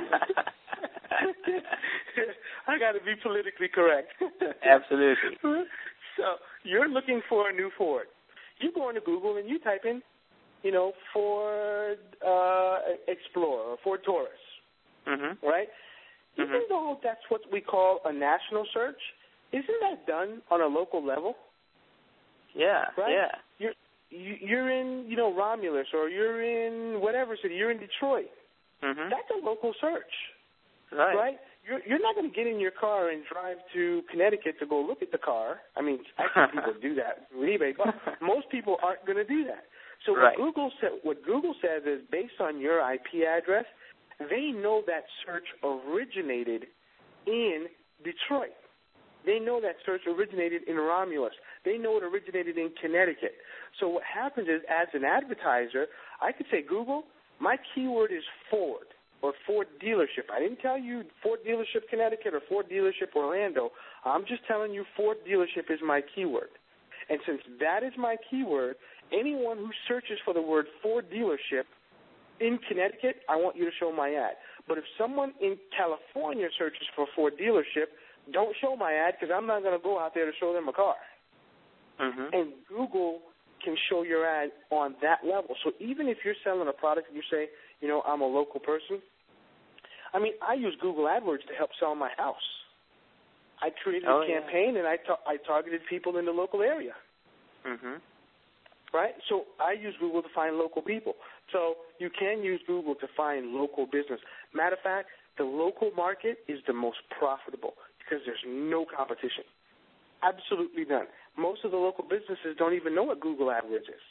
I got to be politically correct. Absolutely. So you're looking for a new Ford. You go into Google and you type in, you know, Ford uh, Explorer or Ford Taurus, mm-hmm. right? Mm-hmm. Even though that's what we call a national search, isn't that done on a local level? Yeah, right? yeah. You're, you're in, you know, Romulus, or you're in whatever city. You're in Detroit. Mm-hmm. That's a local search, right? right? You're, you're not going to get in your car and drive to Connecticut to go look at the car. I mean, actually, people do that on eBay, but most people aren't going to do that. So right. what Google sa- what Google says is, based on your I P address, they know that search originated in Detroit. They know that search originated in Romulus. They know it originated in Connecticut. So what happens is, as an advertiser, I could say, Google, my keyword is Ford or Ford dealership. I didn't tell you Ford dealership Connecticut or Ford dealership Orlando. I'm just telling you Ford dealership is my keyword. And since that is my keyword, anyone who searches for the word Ford dealership in Connecticut, I want you to show my ad. But if someone in California searches for Ford dealership, don't show my ad because I'm not going to go out there to show them a car. Mm-hmm. And Google can show your ad on that level. So even if you're selling a product and you say, you know, I'm a local person, I mean, I use Google AdWords to help sell my house. I created oh, a campaign yeah. and I, ta- I targeted people in the local area. Mm-hmm. Right? So I use Google to find local people. So you can use Google to find local business. Matter of fact, the local market is the most profitable because there's no competition. Absolutely none. Most of the local businesses don't even know what Google AdWords is.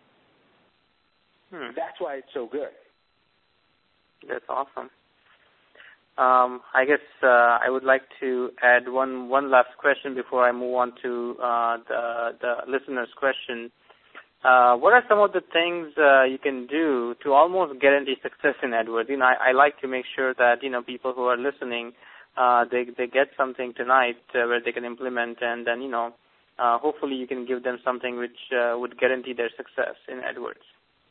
Hmm. That's why it's so good. That's awesome. Um, I guess uh, I would like to add one, one last question before I move on to uh, the, the listener's question. Uh, what are some of the things uh, you can do to almost guarantee success in AdWords? You know, I, I like to make sure that, you know, people who are listening, uh, they they get something tonight uh, where they can implement, and then, you know, uh, hopefully you can give them something which uh, would guarantee their success in AdWords.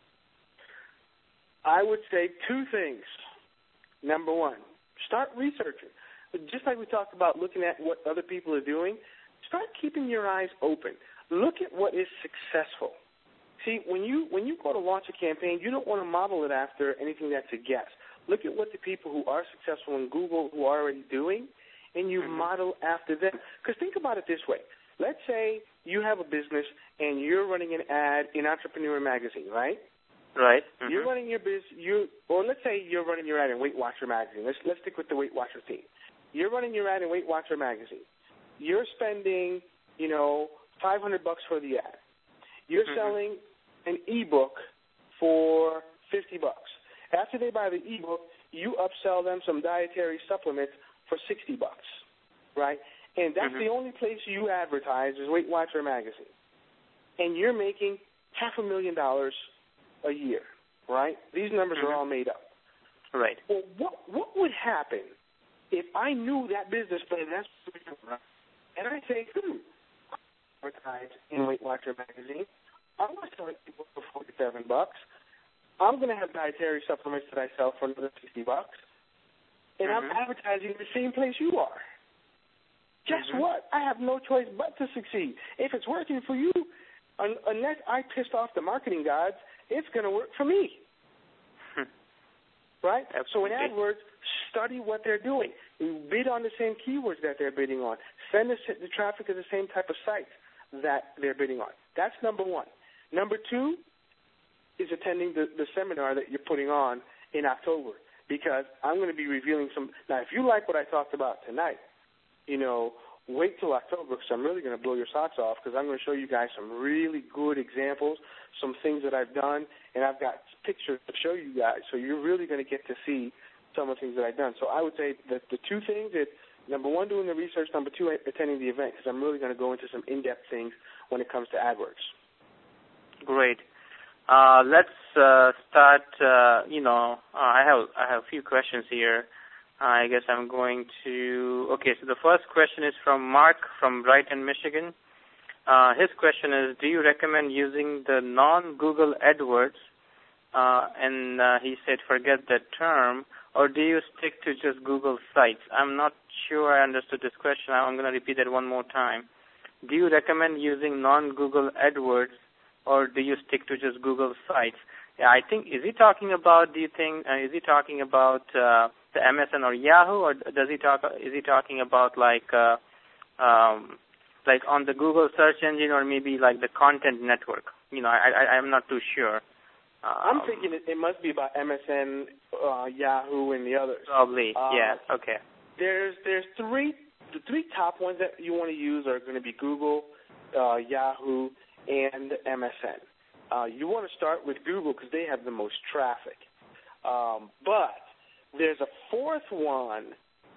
I would say two things. Number one, start researching. Just like we talked about looking at what other people are doing, start keeping your eyes open. Look at what is successful. See, when you when you go to launch a campaign, you don't want to model it after anything that's a guess. Look at what the people who are successful in Google who are already doing, and you mm-hmm. model after them. Because think about it this way. Let's say you have a business and you're running an ad in Entrepreneur Magazine, right? Right. Mm-hmm. You're running your business, you, or let's say you're running your ad in Weight Watcher Magazine. Let's let's stick with the Weight Watcher theme. You're running your ad in Weight Watcher Magazine. You're spending, you know, five hundred bucks for the ad. You're mm-hmm. selling an ebook for fifty bucks. After they buy the ebook, you upsell them some dietary supplements for sixty bucks, right? And that's mm-hmm. the only place you advertise is Weight Watcher Magazine. And you're making half a million dollars a year, right? These numbers mm-hmm. are all made up. Right. Well, what what would happen if I knew that business plan, that's and I say, hmm, advertise in Weight Watcher Magazine. I'm going to sell it for forty-seven bucks. I'm going to have dietary supplements that I sell for another sixty bucks. And mm-hmm. I'm advertising the same place you are. Guess mm-hmm. what? I have no choice but to succeed. If it's working for you, un- unless I pissed off the marketing gods, it's going to work for me. Right? Absolutely. So in AdWords, study what they're doing. Bid on the same keywords that they're bidding on. Send the, the traffic to the same type of sites that they're bidding on. That's number one. Number two is attending the, the seminar that you're putting on in October, because I'm going to be revealing some. Now, if you like what I talked about tonight, you know, wait till October, because I'm really going to blow your socks off, because I'm going to show you guys some really good examples, some things that I've done, and I've got pictures to show you guys. So you're really going to get to see some of the things that I've done. So I would say that the two things, that number one, doing the research, number two, attending the event, because I'm really going to go into some in-depth things when it comes to AdWords. Great. Uh, let's uh, start, uh, you know, uh, I have I have a few questions here. Uh, I guess I'm going to, okay, so the first question is from Mark from Brighton, Michigan. Uh, his question is, do you recommend using the non-Google AdWords, uh, and uh, he said forget that term, or do you stick to just Google sites? I'm not sure I understood this question. I'm going to repeat that one more time. Do you recommend using non-Google AdWords, or do you stick to just Google sites? Yeah, I think, is he talking about, do you think, uh, is he talking about uh, the M S N or Yahoo, or does he talk, is he talking about like, uh, um, like on the Google search engine, or maybe like the content network? You know, I, I, I'm not too sure. Um, I'm thinking it, it must be about M S N, uh, Yahoo, and the others. Probably, uh, yeah, okay. There's, there's three, the three top ones that you want to use are going to be Google, uh, Yahoo, and M S N. Uh, you want to start with Google because they have the most traffic. Um, but there's a fourth one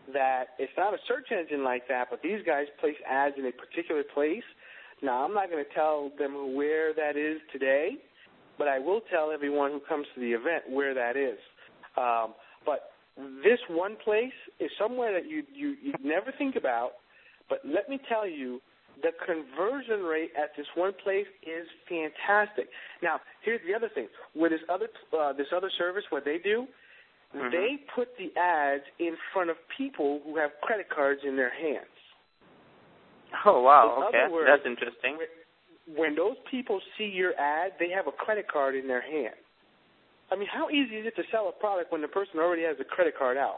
that it's not a search engine like that, but these guys place ads in a particular place. Now, I'm not going to tell them where that is today, but I will tell everyone who comes to the event where that is. Um, but this one place is somewhere that you you you never think about, but let me tell you, the conversion rate at this one place is fantastic. Now, here's the other thing. With this other uh, this other service, what they do, mm-hmm. they put the ads in front of people who have credit cards in their hands. Oh, wow, in okay. Words, that's interesting. When those people see your ad, they have a credit card in their hand. I mean, how easy is it to sell a product when the person already has a credit card out?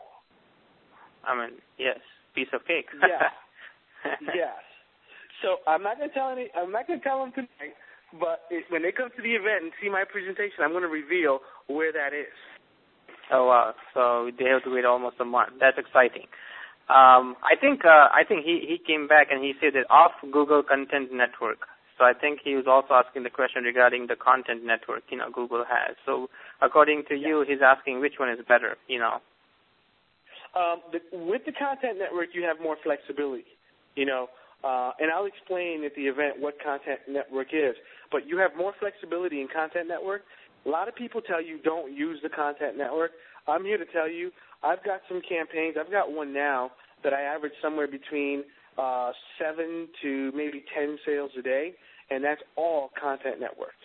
I mean, yes, piece of cake. Yeah, yes. So I'm not going to tell any. I'm not going to tell them tonight. But it, when they come to the event and see my presentation, I'm going to reveal where that is. Oh wow! So they have to wait almost a month. That's exciting. Um, I think uh, I think he, he came back and he said that off Google Content Network. So I think he was also asking the question regarding the content network, you know, Google has. So according to you, he's asking which one is better, you know. Um, the, with the content network, you have more flexibility, you know. Uh, and I'll explain at the event what content network is. But you have more flexibility in content network. A lot of people tell you don't use the content network. I'm here to tell you I've got some campaigns. I've got one now that I average somewhere between uh, seven to maybe ten sales a day, and that's all content network.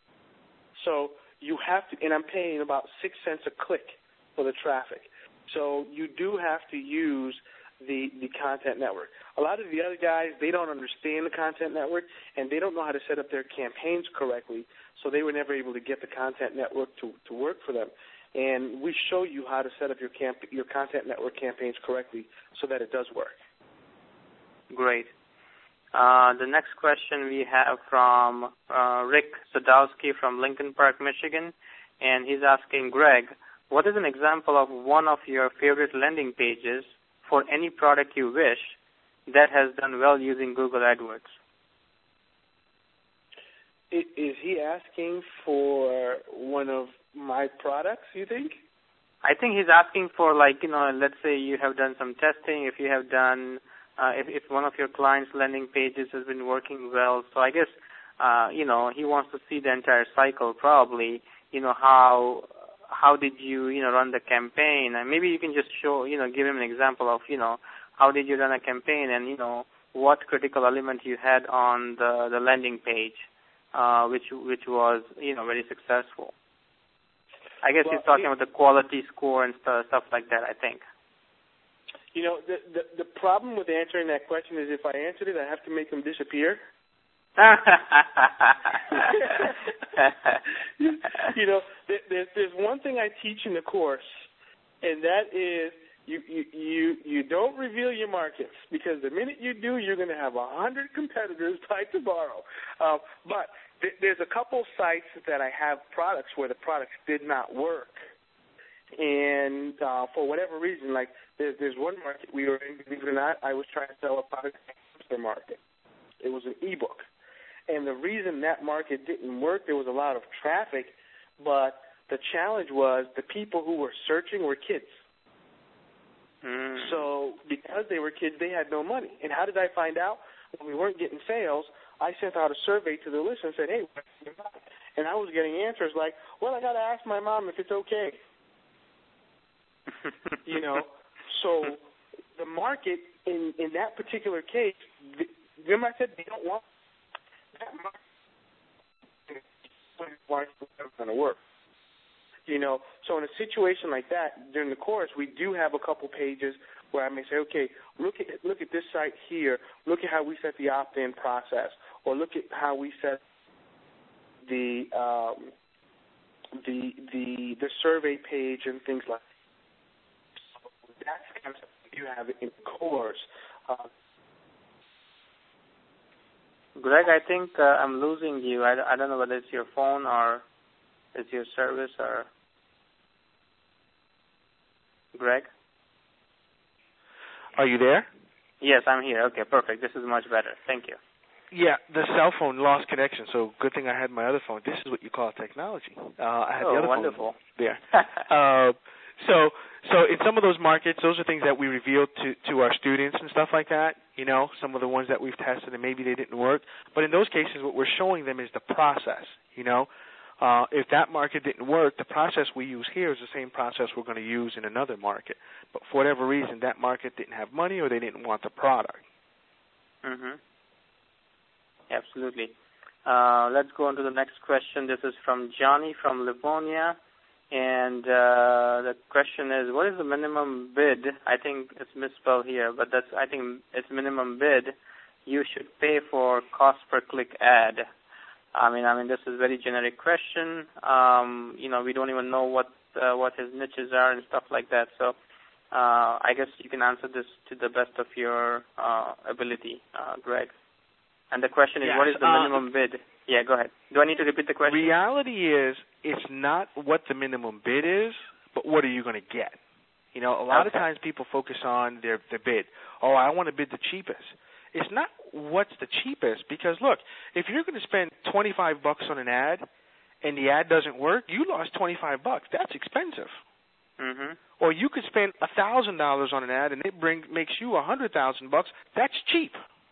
So you have to, and I'm paying about six cents a click for the traffic. So you do have to use the, the content network. A lot of the other guys, they don't understand the content network, and they don't know how to set up their campaigns correctly, so they were never able to get the content network to, to work for them. And we show you how to set up your camp, your content network campaigns correctly so that it does work. Great. Uh, the next question we have from uh, Rick Sadowski from Lincoln Park, Michigan, and he's asking, Greg, what is an example of one of your favorite landing pages for any product you wish that has done well using Google AdWords? Is he asking for one of my products, you think? I think he's asking for, like, you know, let's say you have done some testing, if you have done, uh, if, if one of your clients' landing pages has been working well. So I guess, uh, you know, he wants to see the entire cycle probably, you know, how how did you, you know, run the campaign. And maybe you can just show, you know, give him an example of, you know, how did you run a campaign and, you know, what critical element you had on the, the landing page, uh, which which was, you know, very successful. I guess well, he's talking he, about the quality score and stuff, stuff like that, I think. You know, the, the the problem with answering that question is if I answered it, I have to make them disappear. you know, there's there's one thing I teach in the course, and that is you you you, you don't reveal your markets, because the minute you do, you're going to have a hundred competitors by tomorrow. Uh, but th- there's a couple sites that I have products where the products did not work, and uh, for whatever reason, like there's there's one market we were in, believe it or not, I was trying to sell a product in the hamster market. It was an ebook. And the reason that market didn't work, there was a lot of traffic, but the challenge was the people who were searching were kids. Mm. So because they were kids, they had no money. And how did I find out? When we weren't getting sales, I sent out a survey to the list and said, hey, what's your mom? And I was getting answers like, well, I got to ask my mom if it's okay. you know, so the market in, in that particular case, remember I said they don't want that market is going to work. You know, so in a situation like that, during the course, we do have a couple pages where I may say, okay, look at look at this site here. Look at how we set the opt-in process, or look at how we set the um, the the the survey page and things like that. So that's kind of something you have in the course. Uh, Greg, I think uh, I'm losing you. I, I don't know whether it's your phone or it's your service or... Greg? Are you there? Yes, I'm here. Okay, perfect. This is much better. Thank you. Yeah, the cell phone lost connection, so good thing I had my other phone. This is what you call technology. Uh, I had oh, the other wonderful. phone there. uh, so, So in some of those markets, those are things that we reveal to, to our students and stuff like that, you know, some of the ones that we've tested and maybe they didn't work. But in those cases, what we're showing them is the process, you know. Uh, if that market didn't work, the process we use here is the same process we're going to use in another market. But for whatever reason, that market didn't have money or they didn't want the product. Mm-hmm. Absolutely. Uh, let's go on to the next question. This is from Johnny from Livonia. And uh, the question is, what is the minimum bid? I think it's misspelled here, but that's I think it's minimum bid you should pay for cost per click ad. I mean, I mean, this is a very generic question. Um, you know, we don't even know what uh, what his niches are and stuff like that. So uh, I guess you can answer this to the best of your uh, ability, uh, Greg. And the question is, yes, what is the minimum um, bid? Yeah, go ahead. Do I need to repeat the question? Reality is, it's not what the minimum bid is, but what are you going to get? You know, a lot okay. of times people focus on their, their bid. Oh, I want to bid the cheapest. It's not what's the cheapest, because, look, if you're going to spend twenty-five bucks on an ad and the ad doesn't work, you lost twenty-five bucks. That's expensive. Mm-hmm. Or you could spend one thousand dollars on an ad and it bring, makes you one hundred thousand bucks. That's cheap.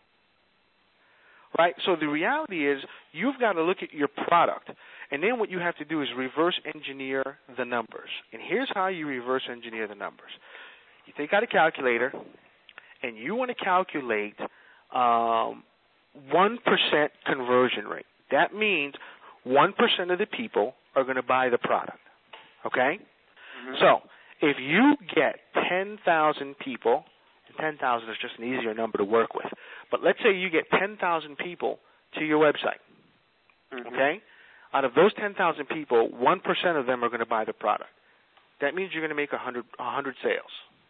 Right? So the reality is you've got to look at your product, and then what you have to do is reverse engineer the numbers. And here's how you reverse engineer the numbers. You take out a calculator, and you want to calculate um, one percent conversion rate. That means one percent of the people are going to buy the product. Okay? Mm-hmm. So if you get ten thousand people, ten thousand is just an easier number to work with. But let's say you get ten thousand people to your website, mm-hmm. okay? Out of those ten thousand people, one percent of them are going to buy the product. That means you're going to make one hundred, one hundred sales.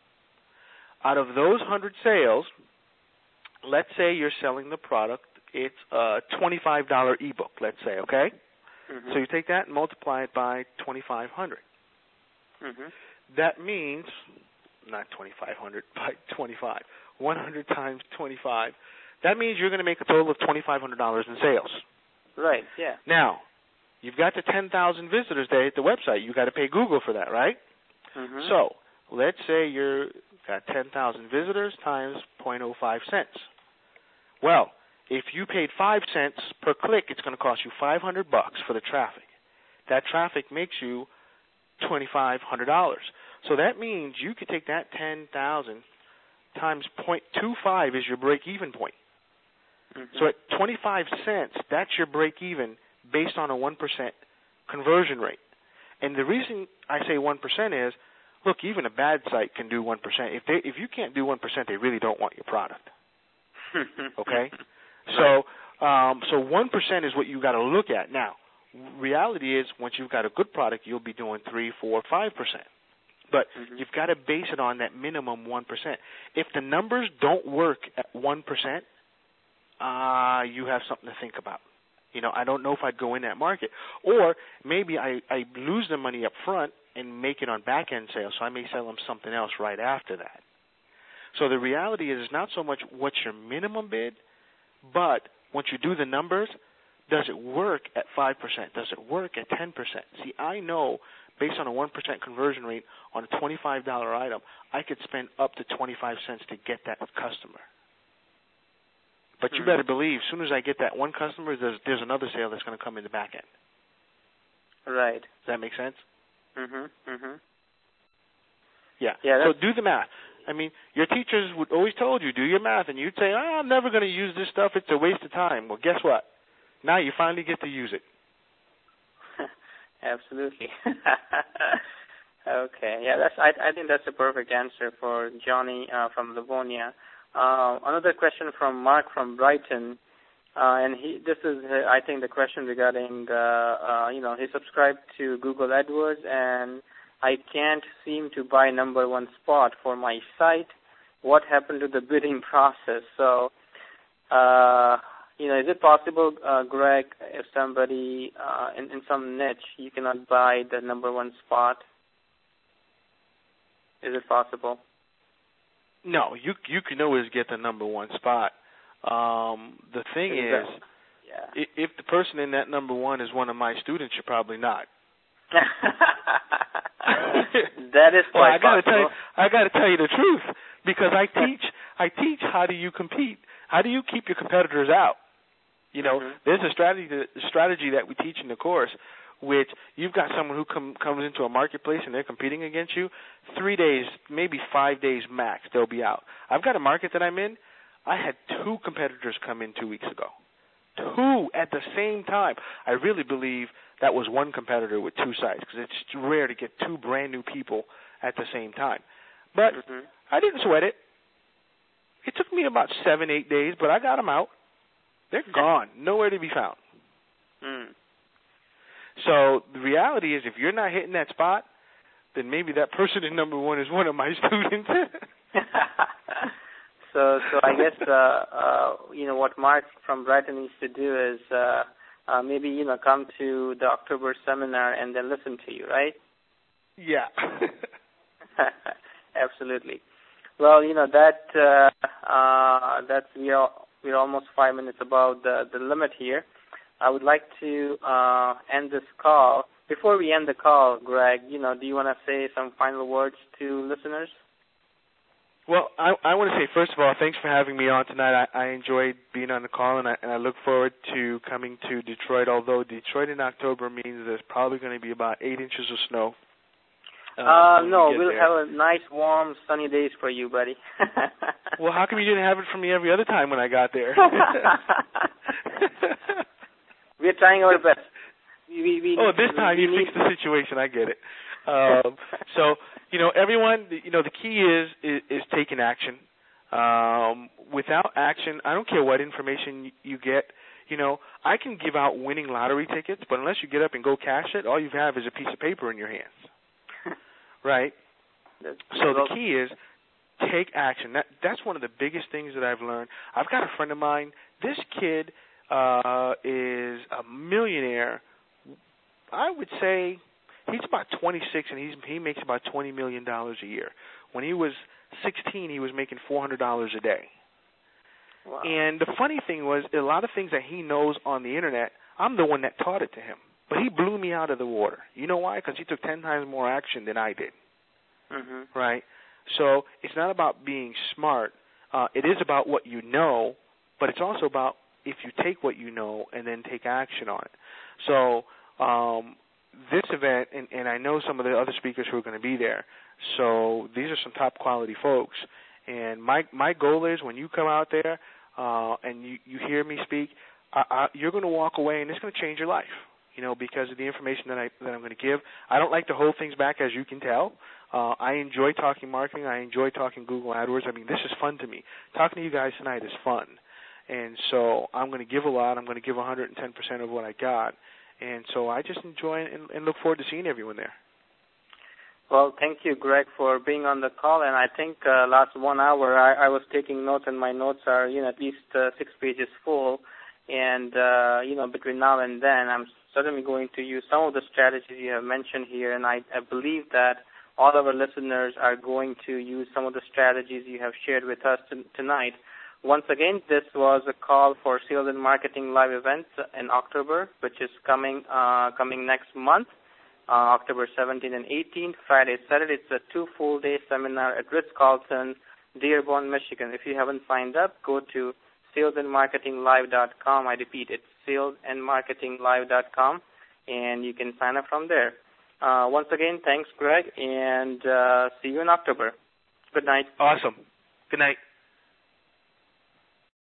Out of those one hundred sales, let's say you're selling the product. It's a twenty-five dollars ebook, let's say, okay? Mm-hmm. So you take that and multiply it by twenty-five hundred. Mm-hmm. That means... not twenty-five hundred, but twenty-five. one hundred times twenty-five. That means you're going to make a total of twenty-five hundred dollars in sales. Right, yeah. Now, you've got the ten thousand visitors that hit the website. You've got to pay Google for that, right? Mm-hmm. So let's say you've got ten thousand visitors times zero point zero five cents. Well, if you paid five cents per click, it's going to cost you five hundred bucks for the traffic. That traffic makes you twenty-five hundred dollars. So that means you could take that ten thousand times zero point two five is your break-even point. Mm-hmm. So at twenty-five cents, that's your break-even based on a one percent conversion rate. And the reason I say one percent is, look, even a bad site can do one percent. If they, if you can't do one percent, they really don't want your product. Okay? So um, so one percent is what you got to look at. Now, reality is once you've got a good product, you'll be doing three, four, five percent. But mm-hmm. you've got to base it on that minimum one percent. If the numbers don't work at one percent, uh, you have something to think about. You know, I don't know if I'd go in that market. Or maybe I, I lose the money up front and make it on back-end sales, so I may sell them something else right after that. So the reality is it's not so much what's your minimum bid, but once you do the numbers, does it work at five percent? Does it work at ten percent? See, I know based on a one percent conversion rate on a twenty-five dollars item, I could spend up to twenty-five cents to get that customer. But you mm-hmm. better believe, as soon as I get that one customer, there's, there's another sale that's going to come in the back end. Right. Does that make sense? Mm-hmm. Mm-hmm. Yeah. yeah so do the math. I mean, your teachers would always told you, do your math, and you'd say, oh, I'm never going to use this stuff. It's a waste of time. Well, guess what? Now you finally get to use it. Absolutely. Okay. Yeah, that's. I, I think that's a perfect answer for Johnny uh, from Livonia. Uh, another question from Mark from Brighton, uh, and he. This is, uh, I think, the question regarding, uh, uh, you know, he subscribed to Google AdWords, and I can't seem to buy number one spot for my site. What happened to the bidding process? So, uh, you know, is it possible, uh, Greg, if somebody uh, in, in some niche, you cannot buy the number one spot? Is it possible? No, you you can always get the number one spot. Um, the thing is, is yeah. if, if the person in that number one is one of my students, you're probably not. That is well, quite I gotta possible. tell you, I got to tell you the truth because I teach. I teach how do you compete? How do you keep your competitors out? You know, mm-hmm. there's a strategy strategy that we teach in the course, which you've got someone who come, comes into a marketplace and they're competing against you. Three days, maybe five days max, they'll be out. I've got a market that I'm in. I had two competitors come in two weeks ago. Two at the same time. I really believe that was one competitor with two sites because it's rare to get two brand new people at the same time. But mm-hmm. I didn't sweat it. It took me about seven, eight days, but I got them out. They're gone, nowhere to be found. Mm. So the reality is if you're not hitting that spot, then maybe that person in number one is one of my students. So, so I guess uh, uh, you know what Mark from Brighton needs to do is uh, uh, maybe you know come to the October seminar and then listen to you, right? Yeah. Absolutely. Well, you know that uh, uh, that's we are we're almost five minutes above the the limit here. I would like to uh, end this call. Before we end the call, Greg, you know, do you want to say some final words to listeners? Well, I, I want to say, first of all, thanks for having me on tonight. I, I enjoyed being on the call, and I, and I look forward to coming to Detroit, although Detroit in October means there's probably going to be about eight inches of snow. Uh, uh no, we we'll there. have a nice, warm, sunny days for you, buddy. Well, how come you didn't have it for me every other time when I got there? We're trying our best. We, we, oh, this time we you need... fixed the situation. I get it. Um, so, you know, everyone, you know, the key is is, is taking action. Um, without action, I don't care what information you get. You know, I can give out winning lottery tickets, but unless you get up and go cash it, all you have is a piece of paper in your hands. Right? So the key is take action. That That's one of the biggest things that I've learned. I've got a friend of mine. This kid uh, is a millionaire. I would say he's about twenty-six, and he's, he makes about twenty million dollars a year. When he was sixteen, he was making four hundred dollars a day. Wow. And the funny thing was, a lot of things that he knows on the Internet, I'm the one that taught it to him. But he blew me out of the water. You know why? Because he took ten times more action than I did. Mm-hmm. Right? So it's not about being smart. Uh, it is about what you know, but it's also about if you take what you know and then take action on it. So um, this event, and, and I know some of the other speakers who are going to be there, so these are some top quality folks. And my my goal is when you come out there uh, and you, you hear me speak, I, I, you're going to walk away and it's going to change your life, you know, because of the information that, I, that I'm going to give. I don't like to hold things back, as you can tell. Uh, I enjoy talking marketing. I enjoy talking Google AdWords. I mean, this is fun to me. Talking to you guys tonight is fun. And so I'm going to give a lot. I'm going to give one hundred ten percent of what I got. And so I just enjoy and, and look forward to seeing everyone there. Well, thank you, Greg, for being on the call. And I think uh, last one hour I, I was taking notes, and my notes are, you know, at least uh, six pages full. And, uh, you know, between now and then, I'm certainly going to use some of the strategies you have mentioned here. And I, I believe that all of our listeners are going to use some of the strategies you have shared with us t- tonight. Once again, this was a call for Sales and Marketing Live event in October, which is coming uh, coming next month, uh, October seventeenth and eighteenth, Friday, Saturday. It's a two full-day seminar at Ritz-Carlton, Dearborn, Michigan. If you haven't signed up, go to sales and marketing live dot com. I repeat, it's sales and marketing live dot com, and you can sign up from there. Uh, once again, thanks, Greg, and uh, see you in October. Good night. Awesome. Good night.